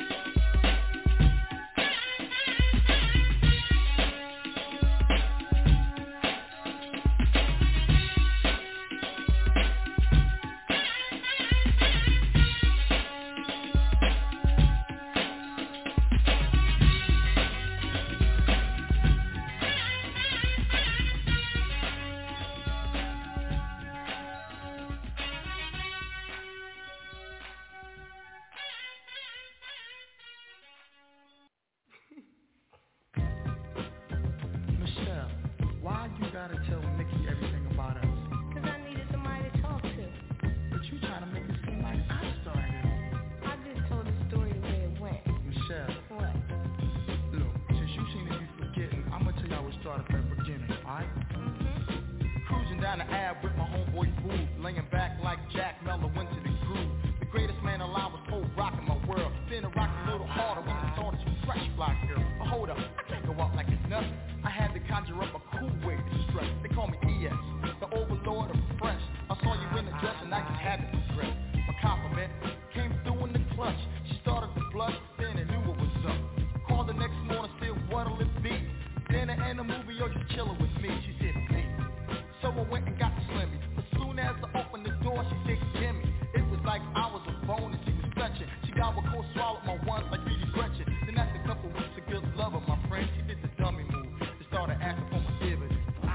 M: Michelle, why you gotta tell Nikki everything about us?
N: Because I needed somebody to talk to.
M: But you trying to make it seem like I started.
N: I just told the story the way it went.
M: Michelle,
N: What?
M: look, since you seem to be forgetting, I'm gonna tell y'all what started from the beginning, alright? Cruising down the Ave with my homeboy Boo, laying back like Jack Mello into the groove. The greatest man alive was Pope rocking my world. Then it rocked a little harder when I saw this fresh black girl. But hold up, I can't go out like it's nothing. I had to conjure up a cool way to stress. They call me E S, the overlord of fresh. I saw you in the dress and I just had to regret. My compliment came through in the clutch. She started to blush, then I knew what was up. Called the next morning, still what'll it be? Then I end the movie, yo, just chillin' with me. She said, me. So I went and got the Slimmy. As soon as I opened the door, she said, gimme. It was like I was a bone and she was stretching. She got what cold swallowed my ones like Reedy Gretchen. Then after a couple weeks of good loving, my friend, she did the dummy move. She started asking for my dividends.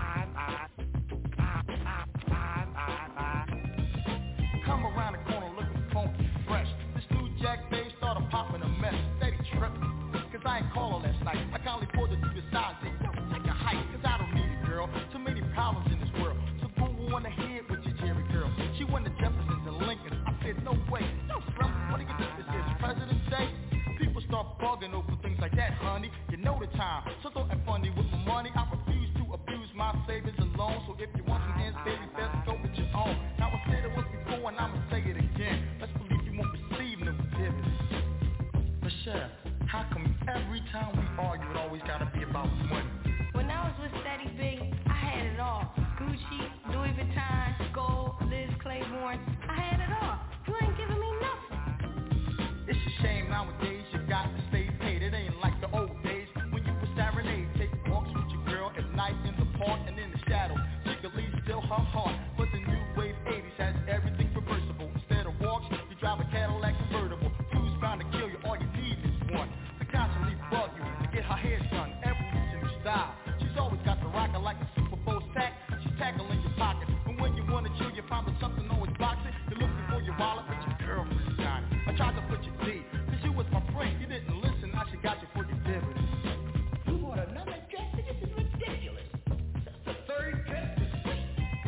M: Come around the corner looking funky fresh. This new Jack Babe started popping a mess. Steady tripping. Cause I ain't call her last night. I call Probably for the suicide. Say, yo, take a hike, cause I don't need it, girl. Too many problems in this world. So go on ahead with your Jerry girl. She won the Jeffersons and Lincolns. I said, no way. No, son, what do you think this is? President's Day? People start bugging over things like that, honey. You know the time. So don't act funny with my money. I refuse to abuse my savings and loans. So if you want some ends, baby, best go with your own. Now I said it once before and I'ma say it again. Let's believe you won't receive no dividends. Michelle, how come every time we argue it always gotta be about money?
U: When I was with Steady B, I had it all. Gucci, Louis Vuitton, Gold, Liz Claiborne. I had it all. You ain't giving me nothing.
M: It's a shame nowadays you got to stay paid. It ain't like the old days when you were serenade. Take walks with your girl at night in the park and in the shadows. She could leave still her heart. But the new wave eighties has everything reversible. Instead of walks, you drive a Cadillac convertible. Who's bound to kill you? All you need is one to constantly bug you to get her hair done. Evolution style. She's always got the rocker like a Super Bowl sack. She's tackling your pocket. And when you wanna chill, you find that something always blocks it. You're looking for your wallet, but your girlfriend's got it. I tried to put you D, cause you was my friend. You didn't listen, now she got you for your dividends.
V: You want another dress? This is ridiculous. That's the third dress this week.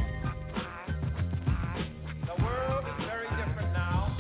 L: The world is very different now.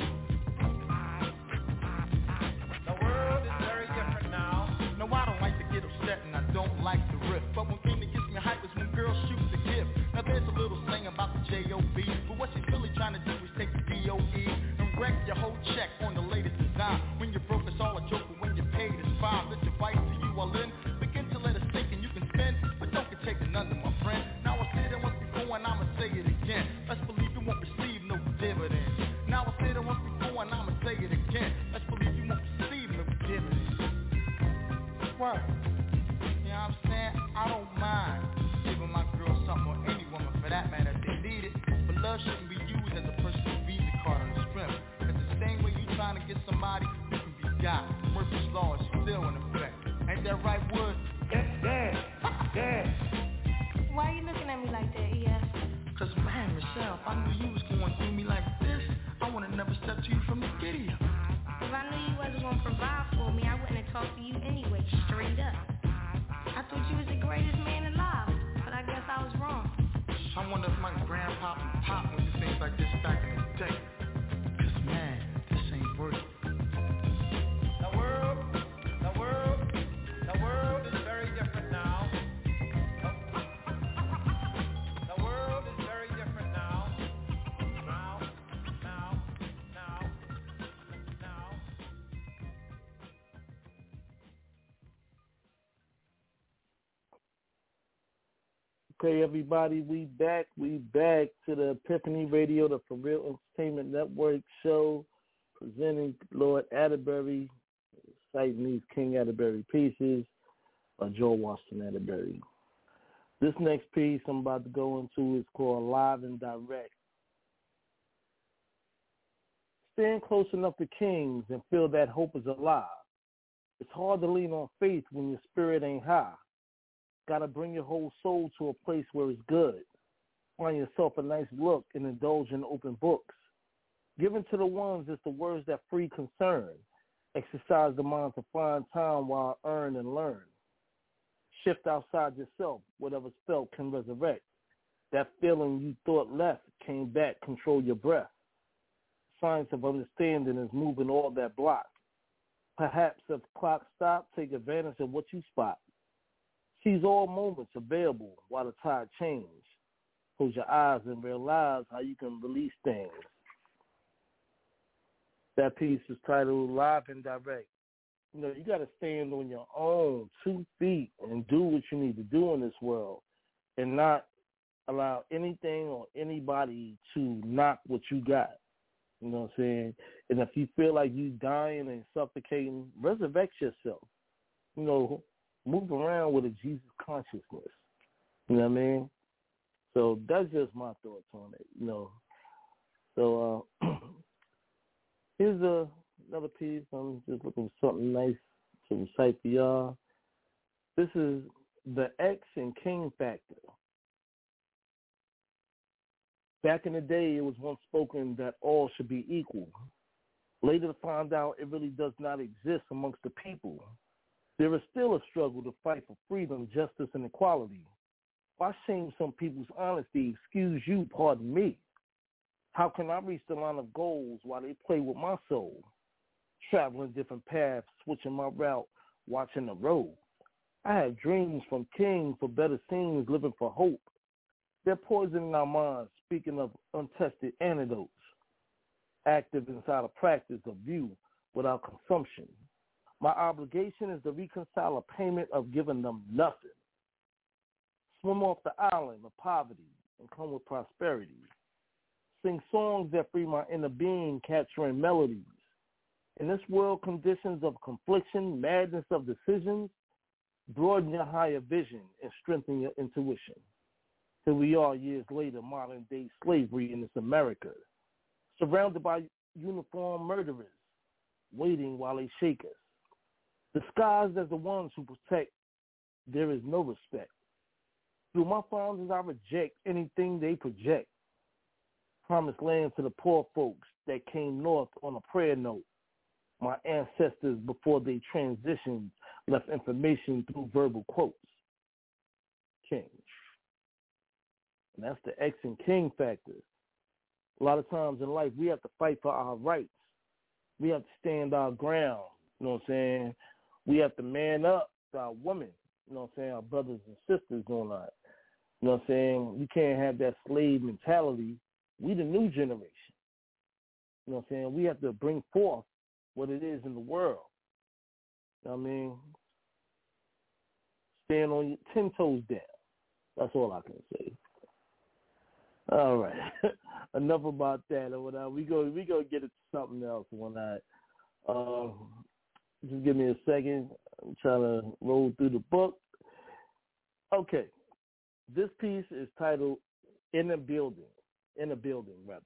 L: The world is very different now.
M: No, I don't like to get upset and I don't like to riff. But one thing that gets me hype is when girls shoot the gift. Now there's a little thing about the J O B, but what she's really trying to do is take the D O E and wreck your whole check on the latest design. When you're broke, it's all a joke, but when you're paid, it's fine. This advice to you all in. Begin to let it sink and you can spend, but don't get taken under, my friend. Now I said it once before and I'ma say it again. Let's believe you won't receive no dividends. Now I said it once before and I'ma say it again. Let's believe you won't receive no dividends. What? You know what I'm saying? I don't mind giving my girl something or any woman for that matter if they need it. But love shouldn't be used as a personal visa card on the strip. It's the same way you trying to get somebody who can be got. Murphy's Law is still in effect. Ain't that right, Wood?
V: Yes, Dad. Dad.
U: Why are you looking at me like that, E S?
M: Cause man, Michelle, if I knew you was going through me like this, I would've never stepped to you from the video.
U: If I knew you wasn't gonna provide for me, I wouldn't have talked to you anyway, straight up. I thought you was the greatest man alive, but I guess I was wrong.
M: I wonder if my grandpa and pop went through things like this back in the day. Cause man, this ain't worth it.
L: The world, the world, the world is very different now. The world is very different now. Now, now, now, now.
K: Okay, everybody, we back. We back to the Epiphany Radio, the For Real Entertainment Network show, presenting Lord Atterbury, citing these King Atterbury pieces by Joel Washington Atterbury. This next piece I'm about to go into is called Live and Direct. Stand close enough to kings and feel that hope is alive. It's hard to lean on faith when your spirit ain't high. Gotta bring your whole soul to a place where it's good. Find yourself a nice look and indulge in open books. Given to the ones is the words that free concern. Exercise the mind to find time while earn and learn. Shift outside yourself. Whatever's felt can resurrect. That feeling you thought left came back. Control your breath. Science of understanding is moving all that block. Perhaps if clock stop, take advantage of what you spot. Seize all moments available while the tide change. Close your eyes and realize how you can release things. That piece is titled Live and Direct. You know, you got to stand on your own two feet and do what you need to do in this world and not allow anything or anybody to knock what you got. You know what I'm saying? And if you feel like you dying and suffocating, resurrect yourself. You know, move around with a Jesus consciousness. You know what I mean? So that's just my thoughts on it, you know. So uh, here's a, another piece. I'm just looking for something nice to recite for y'all. This is the X and King Factor. Back in the day, it was once spoken that all should be equal. Later to find out it really does not exist amongst the people. There is still a struggle to fight for freedom, justice, and equality. Why shame some people's honesty? Excuse you, pardon me. How can I reach the line of goals while they play with my soul? Traveling different paths, switching my route, watching the road. I have dreams from kings for better scenes, living for hope. They're poisoning our minds, speaking of untested antidotes. Active inside a practice of view without consumption. My obligation is to reconcile a payment of giving them nothing. Swim off the island of poverty and come with prosperity. Sing songs that free my inner being, capturing melodies. In this world, conditions of confliction, madness of decisions, broaden your higher vision and strengthen your intuition. Here we are years later, modern day slavery in this America, surrounded by uniformed murderers, waiting while they shake us. Disguised as the ones who protect, there is no respect. Through my founders, I reject anything they project. Promised land to the poor folks that came north on a prayer note. My ancestors, before they transitioned, left information through verbal quotes. King. And that's the X and King factor. A lot of times in life, we have to fight for our rights. We have to stand our ground. You know what I'm saying? We have to man up to our women. You know what I'm saying? Our brothers and sisters doing that. You know what I'm saying? We can't have that slave mentality. We the new generation. You know what I'm saying? We have to bring forth what it is in the world. You know what I mean? Stand on your ten toes down. That's all I can say. All right. Enough about that. Or whatnot. We go we go get into something else when I uh, just give me a second. I'm trying to roll through the book. Okay. This piece is titled In a Building. In a Building, rather.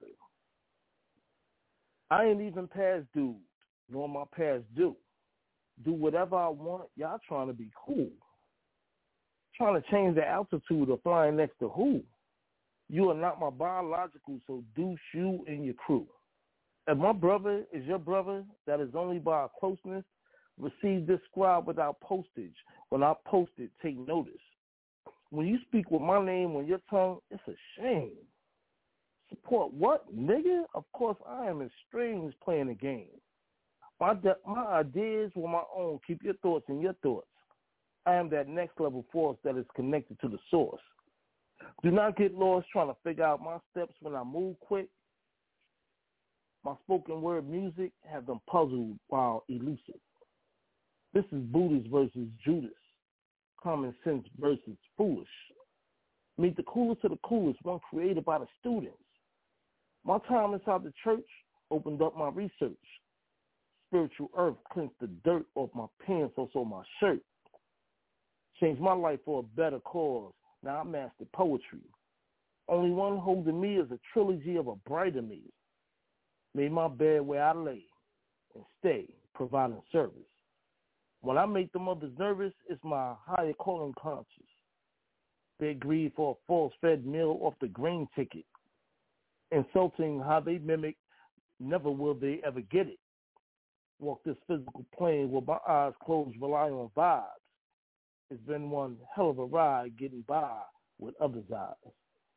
K: I ain't even past due, nor my past due. Do whatever I want. Y'all trying to be cool. Trying to change the altitude of flying next to who? You are not my biological, so deuce you and your crew. If my brother is your brother, that is only by our closeness, receive this scribe without postage. When I post it, take notice. When you speak with my name on your tongue, it's a shame. Support what, nigga? Of course, I am estranged playing the game. My de- my ideas were my own. Keep your thoughts in your thoughts. I am that next level force that is connected to the source. Do not get lost trying to figure out my steps when I move quick. My spoken word music have them puzzled while elusive. This is Buddhist versus Judas. Common sense versus foolish. Meet the coolest of the coolest, one created by the students. My time inside the church opened up my research. Spiritual earth cleansed the dirt off my pants, also my shirt. Changed my life for a better cause. Now I mastered poetry. Only one holding me is a trilogy of a brighter me. Made my bed where I lay and stay, providing service. When I make them others nervous, it's my higher calling conscious. They grieve for a false-fed meal off the grain ticket. Insulting how they mimic, never will they ever get it. Walk this physical plane with my eyes closed, rely on vibes. It's been one hell of a ride getting by with others' eyes.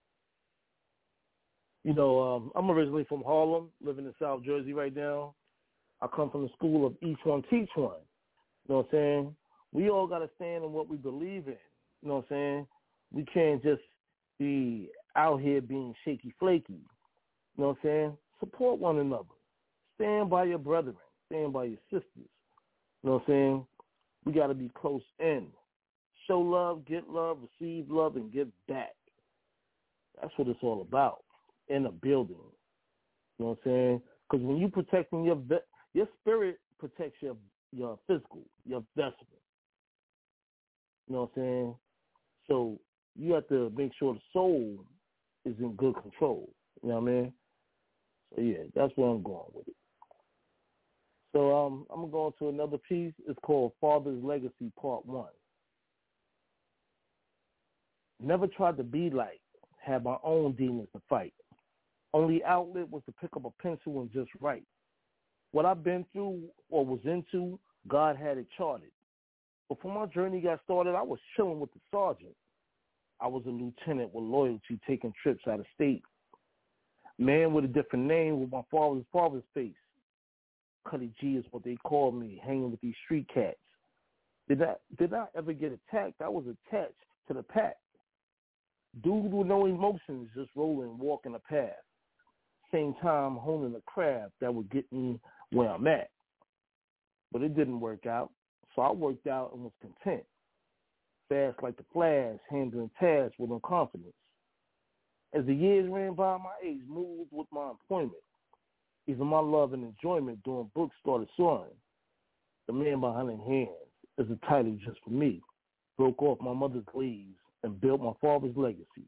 K: You know, um, I'm originally from Harlem, living in South Jersey right now. I come from the school of each one, teach one. You know what I'm saying? We all got to stand in what we believe in. You know what I'm saying? We can't just be out here being shaky flaky. You know what I'm saying? Support one another. Stand by your brethren. Stand by your sisters. You know what I'm saying? We got to be close in. Show love, get love, receive love, and give back. That's what it's all about in a building. You know what I'm saying? Because when you protecting your your spirit protects your your physical, your vessel. You know what I'm saying? So you have to make sure the soul is in good control. You know what I mean? So yeah, that's where I'm going with it. So um, I'm gonna go on to another piece. It's called Father's Legacy Part One. Never tried to be like, had my own demons to fight. Only outlet was to pick up a pencil and just write. What I've been through or was into, God had it charted. Before my journey got started, I was chilling with the sergeant. I was a lieutenant with loyalty, taking trips out of state. Man with a different name with my father's father's face. Cuddy G is what they called me, hanging with these street cats. Did I, did I ever get attacked? I was attached to the pack. Dude with no emotions, just rolling, walking a path. Same time honing a craft that would get me where I'm at. But it didn't work out, so I worked out and was content. Fast like the Flash, handling tasks with no confidence. As the years ran by, my age moved with my employment. Even my love and enjoyment doing books started soaring. The Man Behind the Hands is a title just for me. Broke off my mother's leaves and built my father's legacy.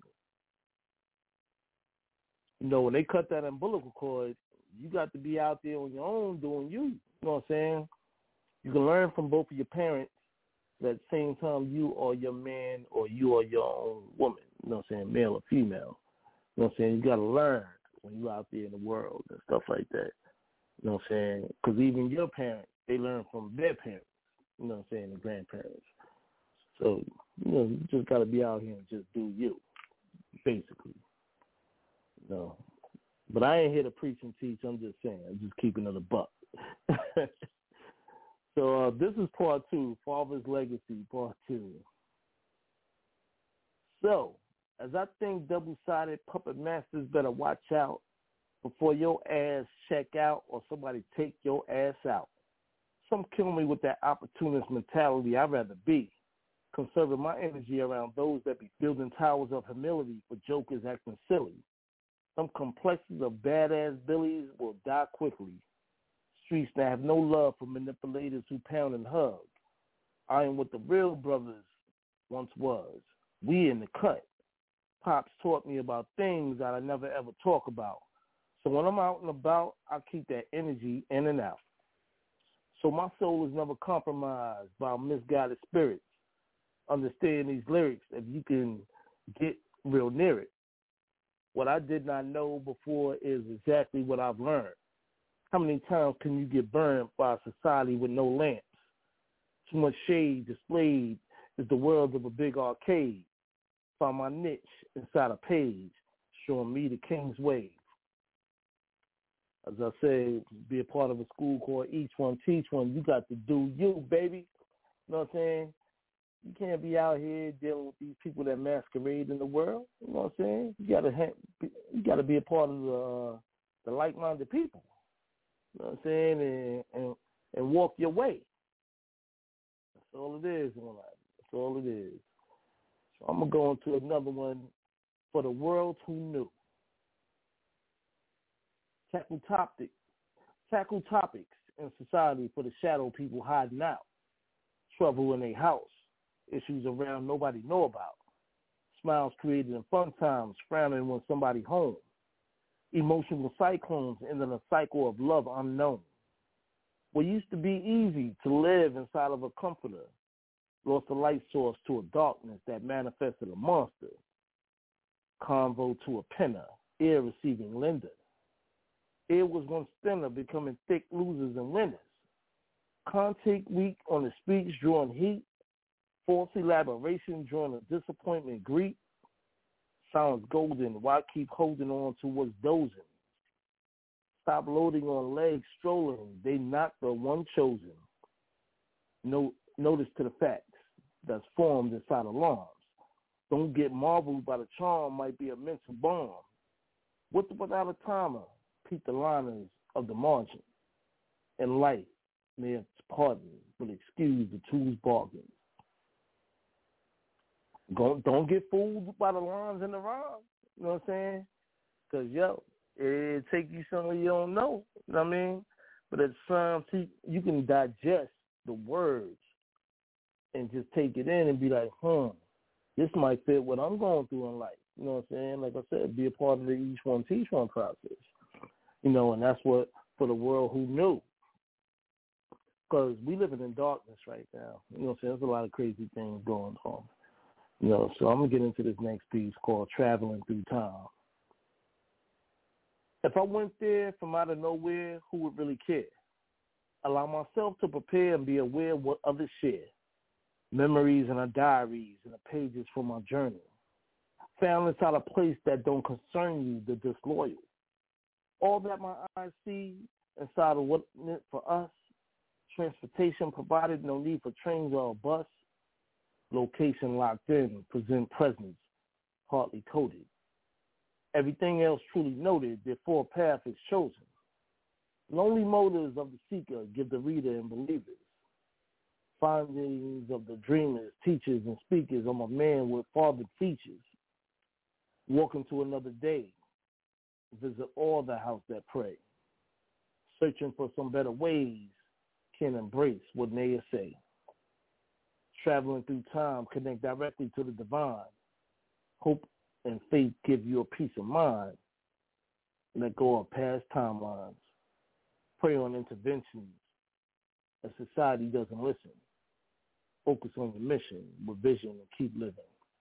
K: You know, when they cut that umbilical cord, you got to be out there on your own doing you. You know what I'm saying? You can learn from both of your parents, but at the same time, you are your man or you are your own woman. You know what I'm saying? Male or female. You know what I'm saying? You got to learn when you're out there in the world and stuff like that. You know what I'm saying? Because even your parents, they learn from their parents. You know what I'm saying? The grandparents. So, you know, you just got to be out here and just do you, basically. You know. But I ain't here to preach and teach. I'm just saying. I'm just keeping it a buck. So uh, this is part two, Father's Legacy, part two. So, as I think double-sided puppet masters better watch out before your ass check out or somebody take your ass out. Some kill me with that opportunist mentality. I'd rather be conserving my energy around those that be building towers of humility for jokers acting silly. Some complexes of badass billies will die quickly. Streets that have no love for manipulators who pound and hug. I am what the real brothers once was. We in the cut. Pops taught me about things that I never ever talk about. So when I'm out and about, I keep that energy in and out. So my soul is never compromised by misguided spirits. Understand these lyrics if you can get real near it. What I did not know before is exactly what I've learned. How many times can you get burned by a society with no lamps? Too much shade displayed is the world of a big arcade. Find my niche inside a page, showing me the king's wave. As I say, be a part of a school called Each One Teach One. You got to do you, baby. You know what I'm saying? You can't be out here dealing with these people that masquerade in the world. You know what I'm saying? You gotta have, you gotta be a part of the uh, the like-minded people. You know what I'm saying? And, and and walk your way. That's all it is in life. That's all it is. So I'm gonna go into another one for the world who knew. Tackle topics, tackle topics in society for the shadow people hiding out. Trouble in their house. Issues around nobody know about. Smiles created in fun times, frowning when somebody home. Emotional cyclones ending a cycle of love unknown. What used to be easy to live inside of a comforter lost a light source to a darkness that manifested a monster. Convo to a penner, ear receiving lender. Ear was once thinner, becoming thick losers and winners. Contact weak on the speech, drawing heat. False elaboration, drawing a disappointment greet. Sounds golden, why keep holding on to what's dozing? Stop loading on legs, strolling, they not the one chosen. No, notice to the facts that's formed inside alarms. Don't get marveled by the charm, might be a mental bomb. With or without a timer, peep the liners of the margin. In life, may have pardon, but excuse the two's bargains. Don't, don't get fooled by the lines and the rhymes, you know what I'm saying? Because, yo, it take you somewhere you don't know, you know what I mean? But at the same time, you can digest the words and just take it in and be like, hmm, this might fit what I'm going through in life. You know what I'm saying? Like I said, be a part of the Each One Teach One process. You know, and that's what, for the world who knew. Because we living in darkness right now. You know what I'm saying? There's a lot of crazy things going on. You know, so I'm going to get into this next piece called Traveling Through Time. If I went there from out of nowhere, who would really care? Allow myself to prepare and be aware of what others share. memories in our diaries and the pages from our journal. Found inside a place that don't concern you, the disloyal. All that my eyes see inside of what meant for us. Transportation provided, no need for trains or a bus. Location locked in, present presence, hardly coded. Everything else truly noted, therefore path is chosen. Lonely motives of the seeker give the reader and believers. Findings of the dreamers, teachers, and speakers. I'm a man with fathered features. Walking to another day. Visit all the house that pray. Searching for some better ways. Can embrace what Naya say. Traveling through time, connect directly to the divine. Hope and faith give you a peace of mind. Let go of past timelines. Pray on interventions as society doesn't listen. Focus on your mission with vision and keep living.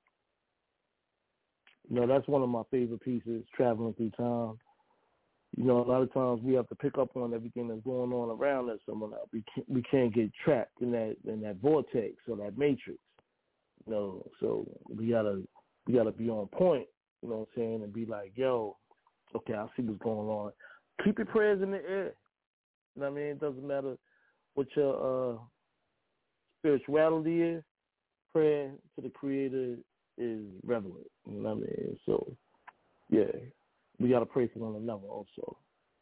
K: You know, that's one of my favorite pieces, Traveling Through Time. You know, a lot of times we have to pick up on everything that's going on around us. Someone we can't, we can't get trapped in that in that vortex or that matrix. You know, so we gotta we gotta be on point. You know what I'm saying, and be like, yo, okay, I see what's going on. Keep your prayers in the air. You know what I mean? It doesn't matter what your uh, spirituality is. Prayer to the Creator is relevant. You know what I mean? So, yeah. We got to pray for one another also.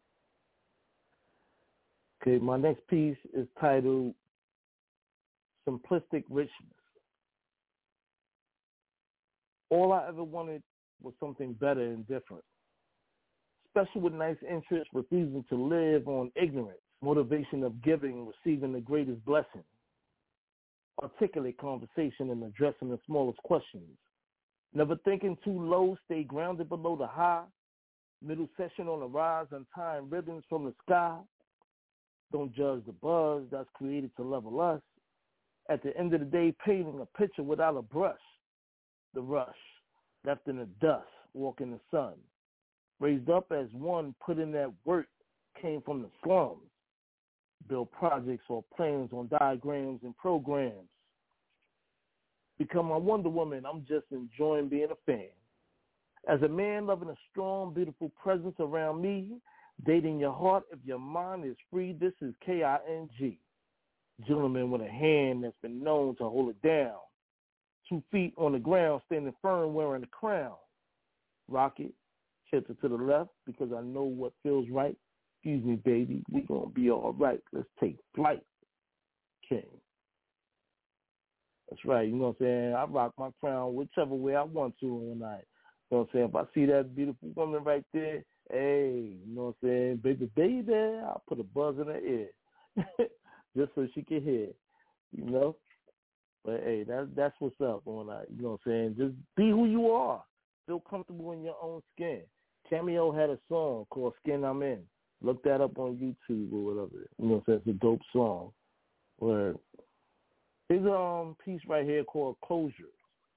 K: Okay, my next piece is titled Simplistic Richness. All I ever wanted was something better and different. Special with nice interests, refusing to live on ignorance, motivation of giving, receiving the greatest blessing. Articulate conversation and addressing the smallest questions. Never thinking too low, stay grounded below the high. Middle session on the rise, untying ribbons from the sky. Don't judge the buzz that's created to level us. At the end of the day, painting a picture without a brush. The rush, left in the dust, walk in the sun. Raised up as one, put in that work, came from the slums. Build projects or plans on diagrams and programs. Become my Wonder Woman, I'm just enjoying being a fan. As a man loving a strong, beautiful presence around me, dating your heart if your mind is free, this is K I N G. Gentleman with a hand that's been known to hold it down. Two feet on the ground, standing firm, wearing a crown. Rocket, tilted to the left because I know what feels right. Excuse me, baby, we gonna be all right. Let's take flight, King. That's right, you know what I'm saying? I rock my crown whichever way I want to one night. You know what I'm saying? If I see that beautiful woman right there, hey, you know what I'm saying? Baby, baby, I'll put a buzz in her ear just so she can hear, you know? But, hey, that, that's what's up on that. You know what I'm saying? Just be who you are. Feel comfortable in your own skin. Cameo had a song called Skin I'm In. Look that up on YouTube or whatever. You know what I'm saying? It's a dope song. Where there's a um, piece right here called Closure.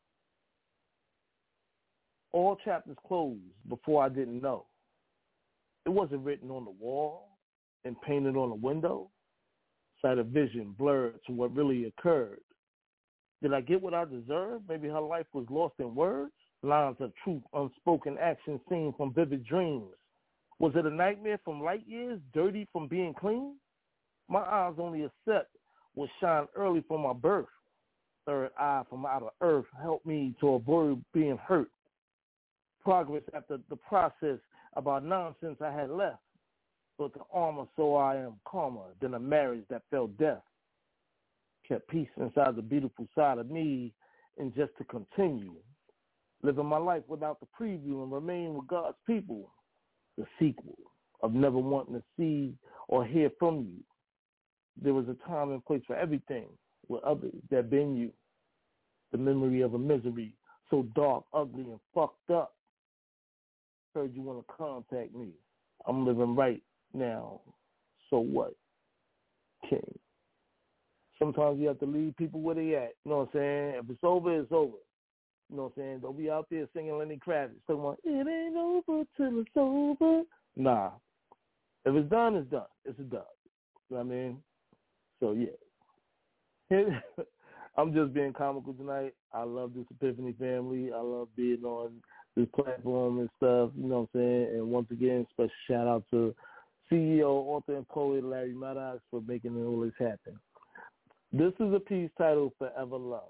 K: All chapters closed before I didn't know. It wasn't written on the wall and painted on the window. Sight of vision blurred to what really occurred. Did I get what I deserved? Maybe her life was lost in words. Lines of truth, unspoken action seen from vivid dreams. Was it a nightmare from light years, dirty from being clean? My eyes only accept what shined early from my birth. Third eye from out of earth helped me to avoid being hurt. Progress after the process about nonsense I had left. But the armor so I am calmer than a marriage that felt death. Kept peace inside the beautiful side of me, and just to continue. Living my life without the preview and remain with God's people. The sequel of never wanting to see or hear from you. There was a time and place for everything with others that been you. The memory of a misery so dark, ugly, and fucked up. Heard you want to contact me. I'm living right now. So what? King. Sometimes you have to leave people where they at. You know what I'm saying? If it's over, it's over. You know what I'm saying? Don't be out there singing Lenny Kravitz. Talking about, it ain't over till it's over. Nah. If it's done, it's done. It's a done. You know what I mean? So, yeah. I'm just being comical tonight. I love this Epiphany family. I love being on this platform and stuff, you know what I'm saying? And once again, special shout out to C E O, author, and poet Larry Maddox for making all this happen. This is a piece titled Forever Love.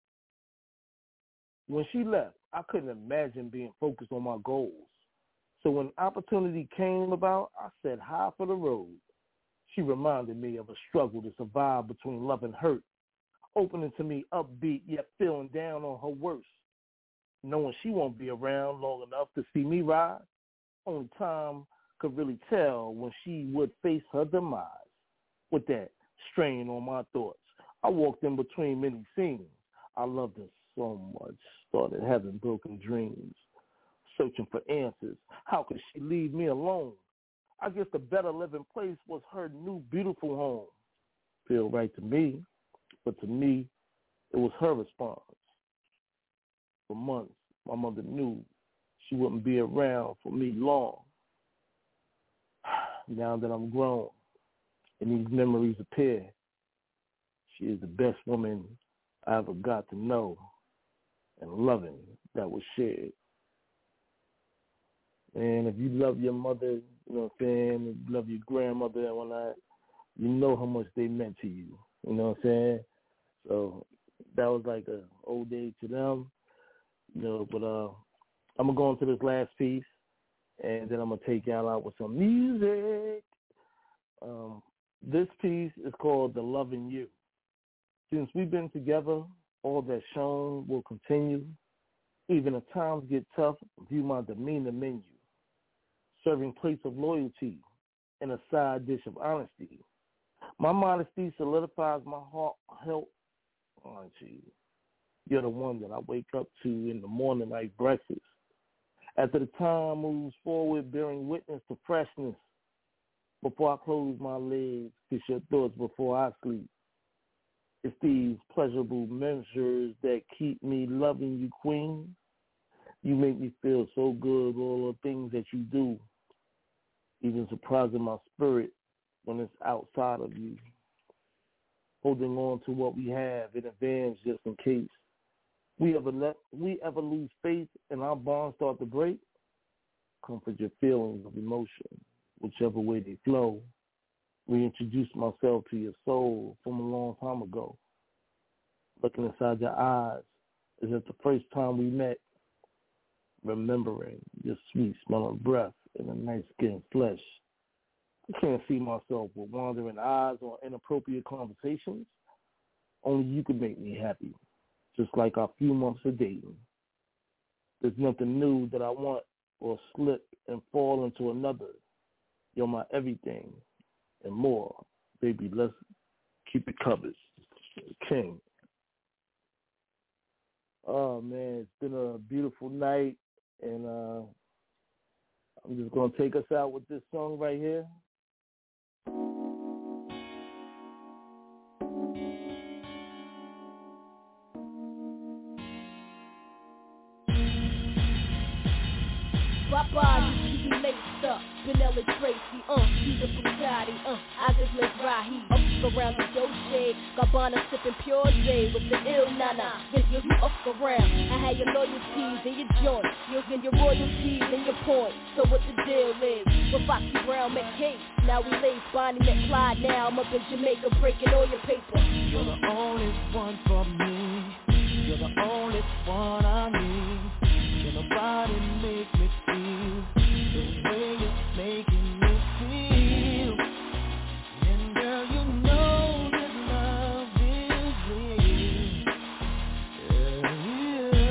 K: When she left, I couldn't imagine being focused on my goals. So when opportunity came about, I said, hi for the road. She reminded me of a struggle to survive between love and hurt, opening to me upbeat yet feeling down on her worst. Knowing she won't be around long enough to see me rise, only time could really tell when she would face her demise. With that strain on my thoughts, I walked in between many scenes. I loved her so much, started having broken dreams, searching for answers. How could she leave me alone? I guess the better living place was her new beautiful home. Feel right to me, but to me, it was her response. For months, my mother knew she wouldn't be around for me long. Now that I'm grown and these memories appear, she is the best woman I ever got to know and loving that was shared. And if you love your mother, you know what I'm saying, if you love your grandmother and whatnot, you know how much they meant to you, you know what I'm saying? So that was like an old day to them. You know, but uh, I'm going to go into this last piece, and then I'm going to take y'all out with some music. Um, this piece is called The Loving You. Since we've been together, all that's shown will continue. Even if times get tough, view my demeanor menu. Serving plates of loyalty and a side dish of honesty. My modesty solidifies my heart, help, auntie. You're the one that I wake up to in the morning like breakfast. After the time moves forward, bearing witness to freshness. Before I close my legs, kiss your thoughts before I sleep. It's these pleasurable measures that keep me loving you, queen. You make me feel so good, all the things that you do. Even surprising my spirit when it's outside of you. Holding on to what we have in advance just in case. We ever let we ever lose faith and our bonds start to break? Comfort your feelings of emotion, whichever way they flow. Reintroduce myself to your soul from a long time ago. Looking inside your eyes as if the first time we met. Remembering your sweet smelling breath and a nice skin flesh. I can't see myself with wandering eyes or inappropriate conversations. Only you could make me happy. Just like our few months of dating. There's nothing new that I want or slip and fall into another. You're my everything and more. Baby, let's keep it covered. King. Oh, man, it's been a beautiful night, and uh, I'm just going to take us out with this song right here.
A: Papa, you keep me laced up. Vanilla Tracy, uh, he's a Bugatti, uh, I just let Rahi up around the Dolce, Gabbana sipping Pure J with the ill nana. Then you up around. I had your loyalties and your joints, you'll get your royalties and your points. So what the deal is? With Foxy Brown McCabe, now we lace Bonnie McFly. Now I'm up in Jamaica breaking all your paper.
D: You're the only one for me. You're the only one I need. Can nobody make me feel the way you're making me feel? And girl, you know that love is real. Yeah,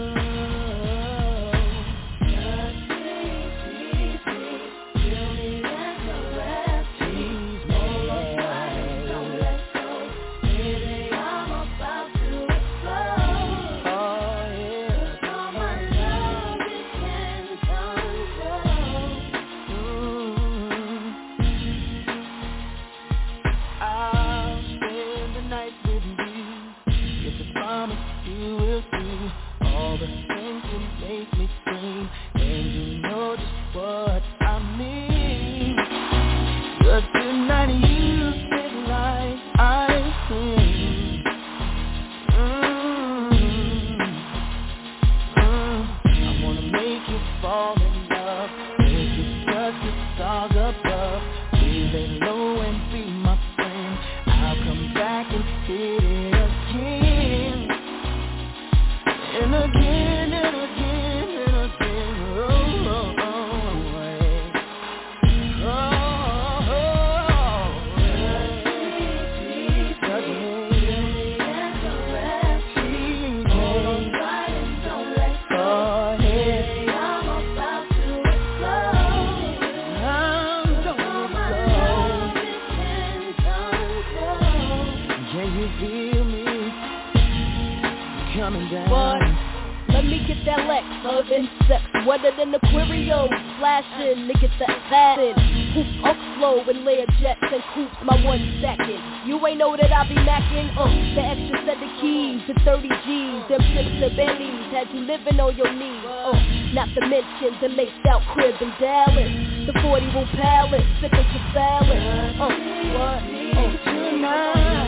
D: yeah. Touch me, please, please, feel me and caress me. Hold on tight, don't let go. Baby, I'm about to explode. Oh yeah. All my love you can control. I'll spend the night with you. If I promise you will do all the things that make me scream, and you know just what I mean. But tonight you sit like ice cream.
S: again and again and again. Oh, oh, oh, yeah. Oh, oh,
A: What? Let me get that Lex, love insects, wetter than Aquario, flashing, nigga that fatted, hoop up slow and layer jets and coops, my one second. You ain't know that I be macking, uh, the extra set of keys, the thirty G's, them trips to Bentley's, had you living on your knees, uh, not to mention the laced out crib in Dallas, the forty room palace, sipping for salad, uh, what, uh, tonight.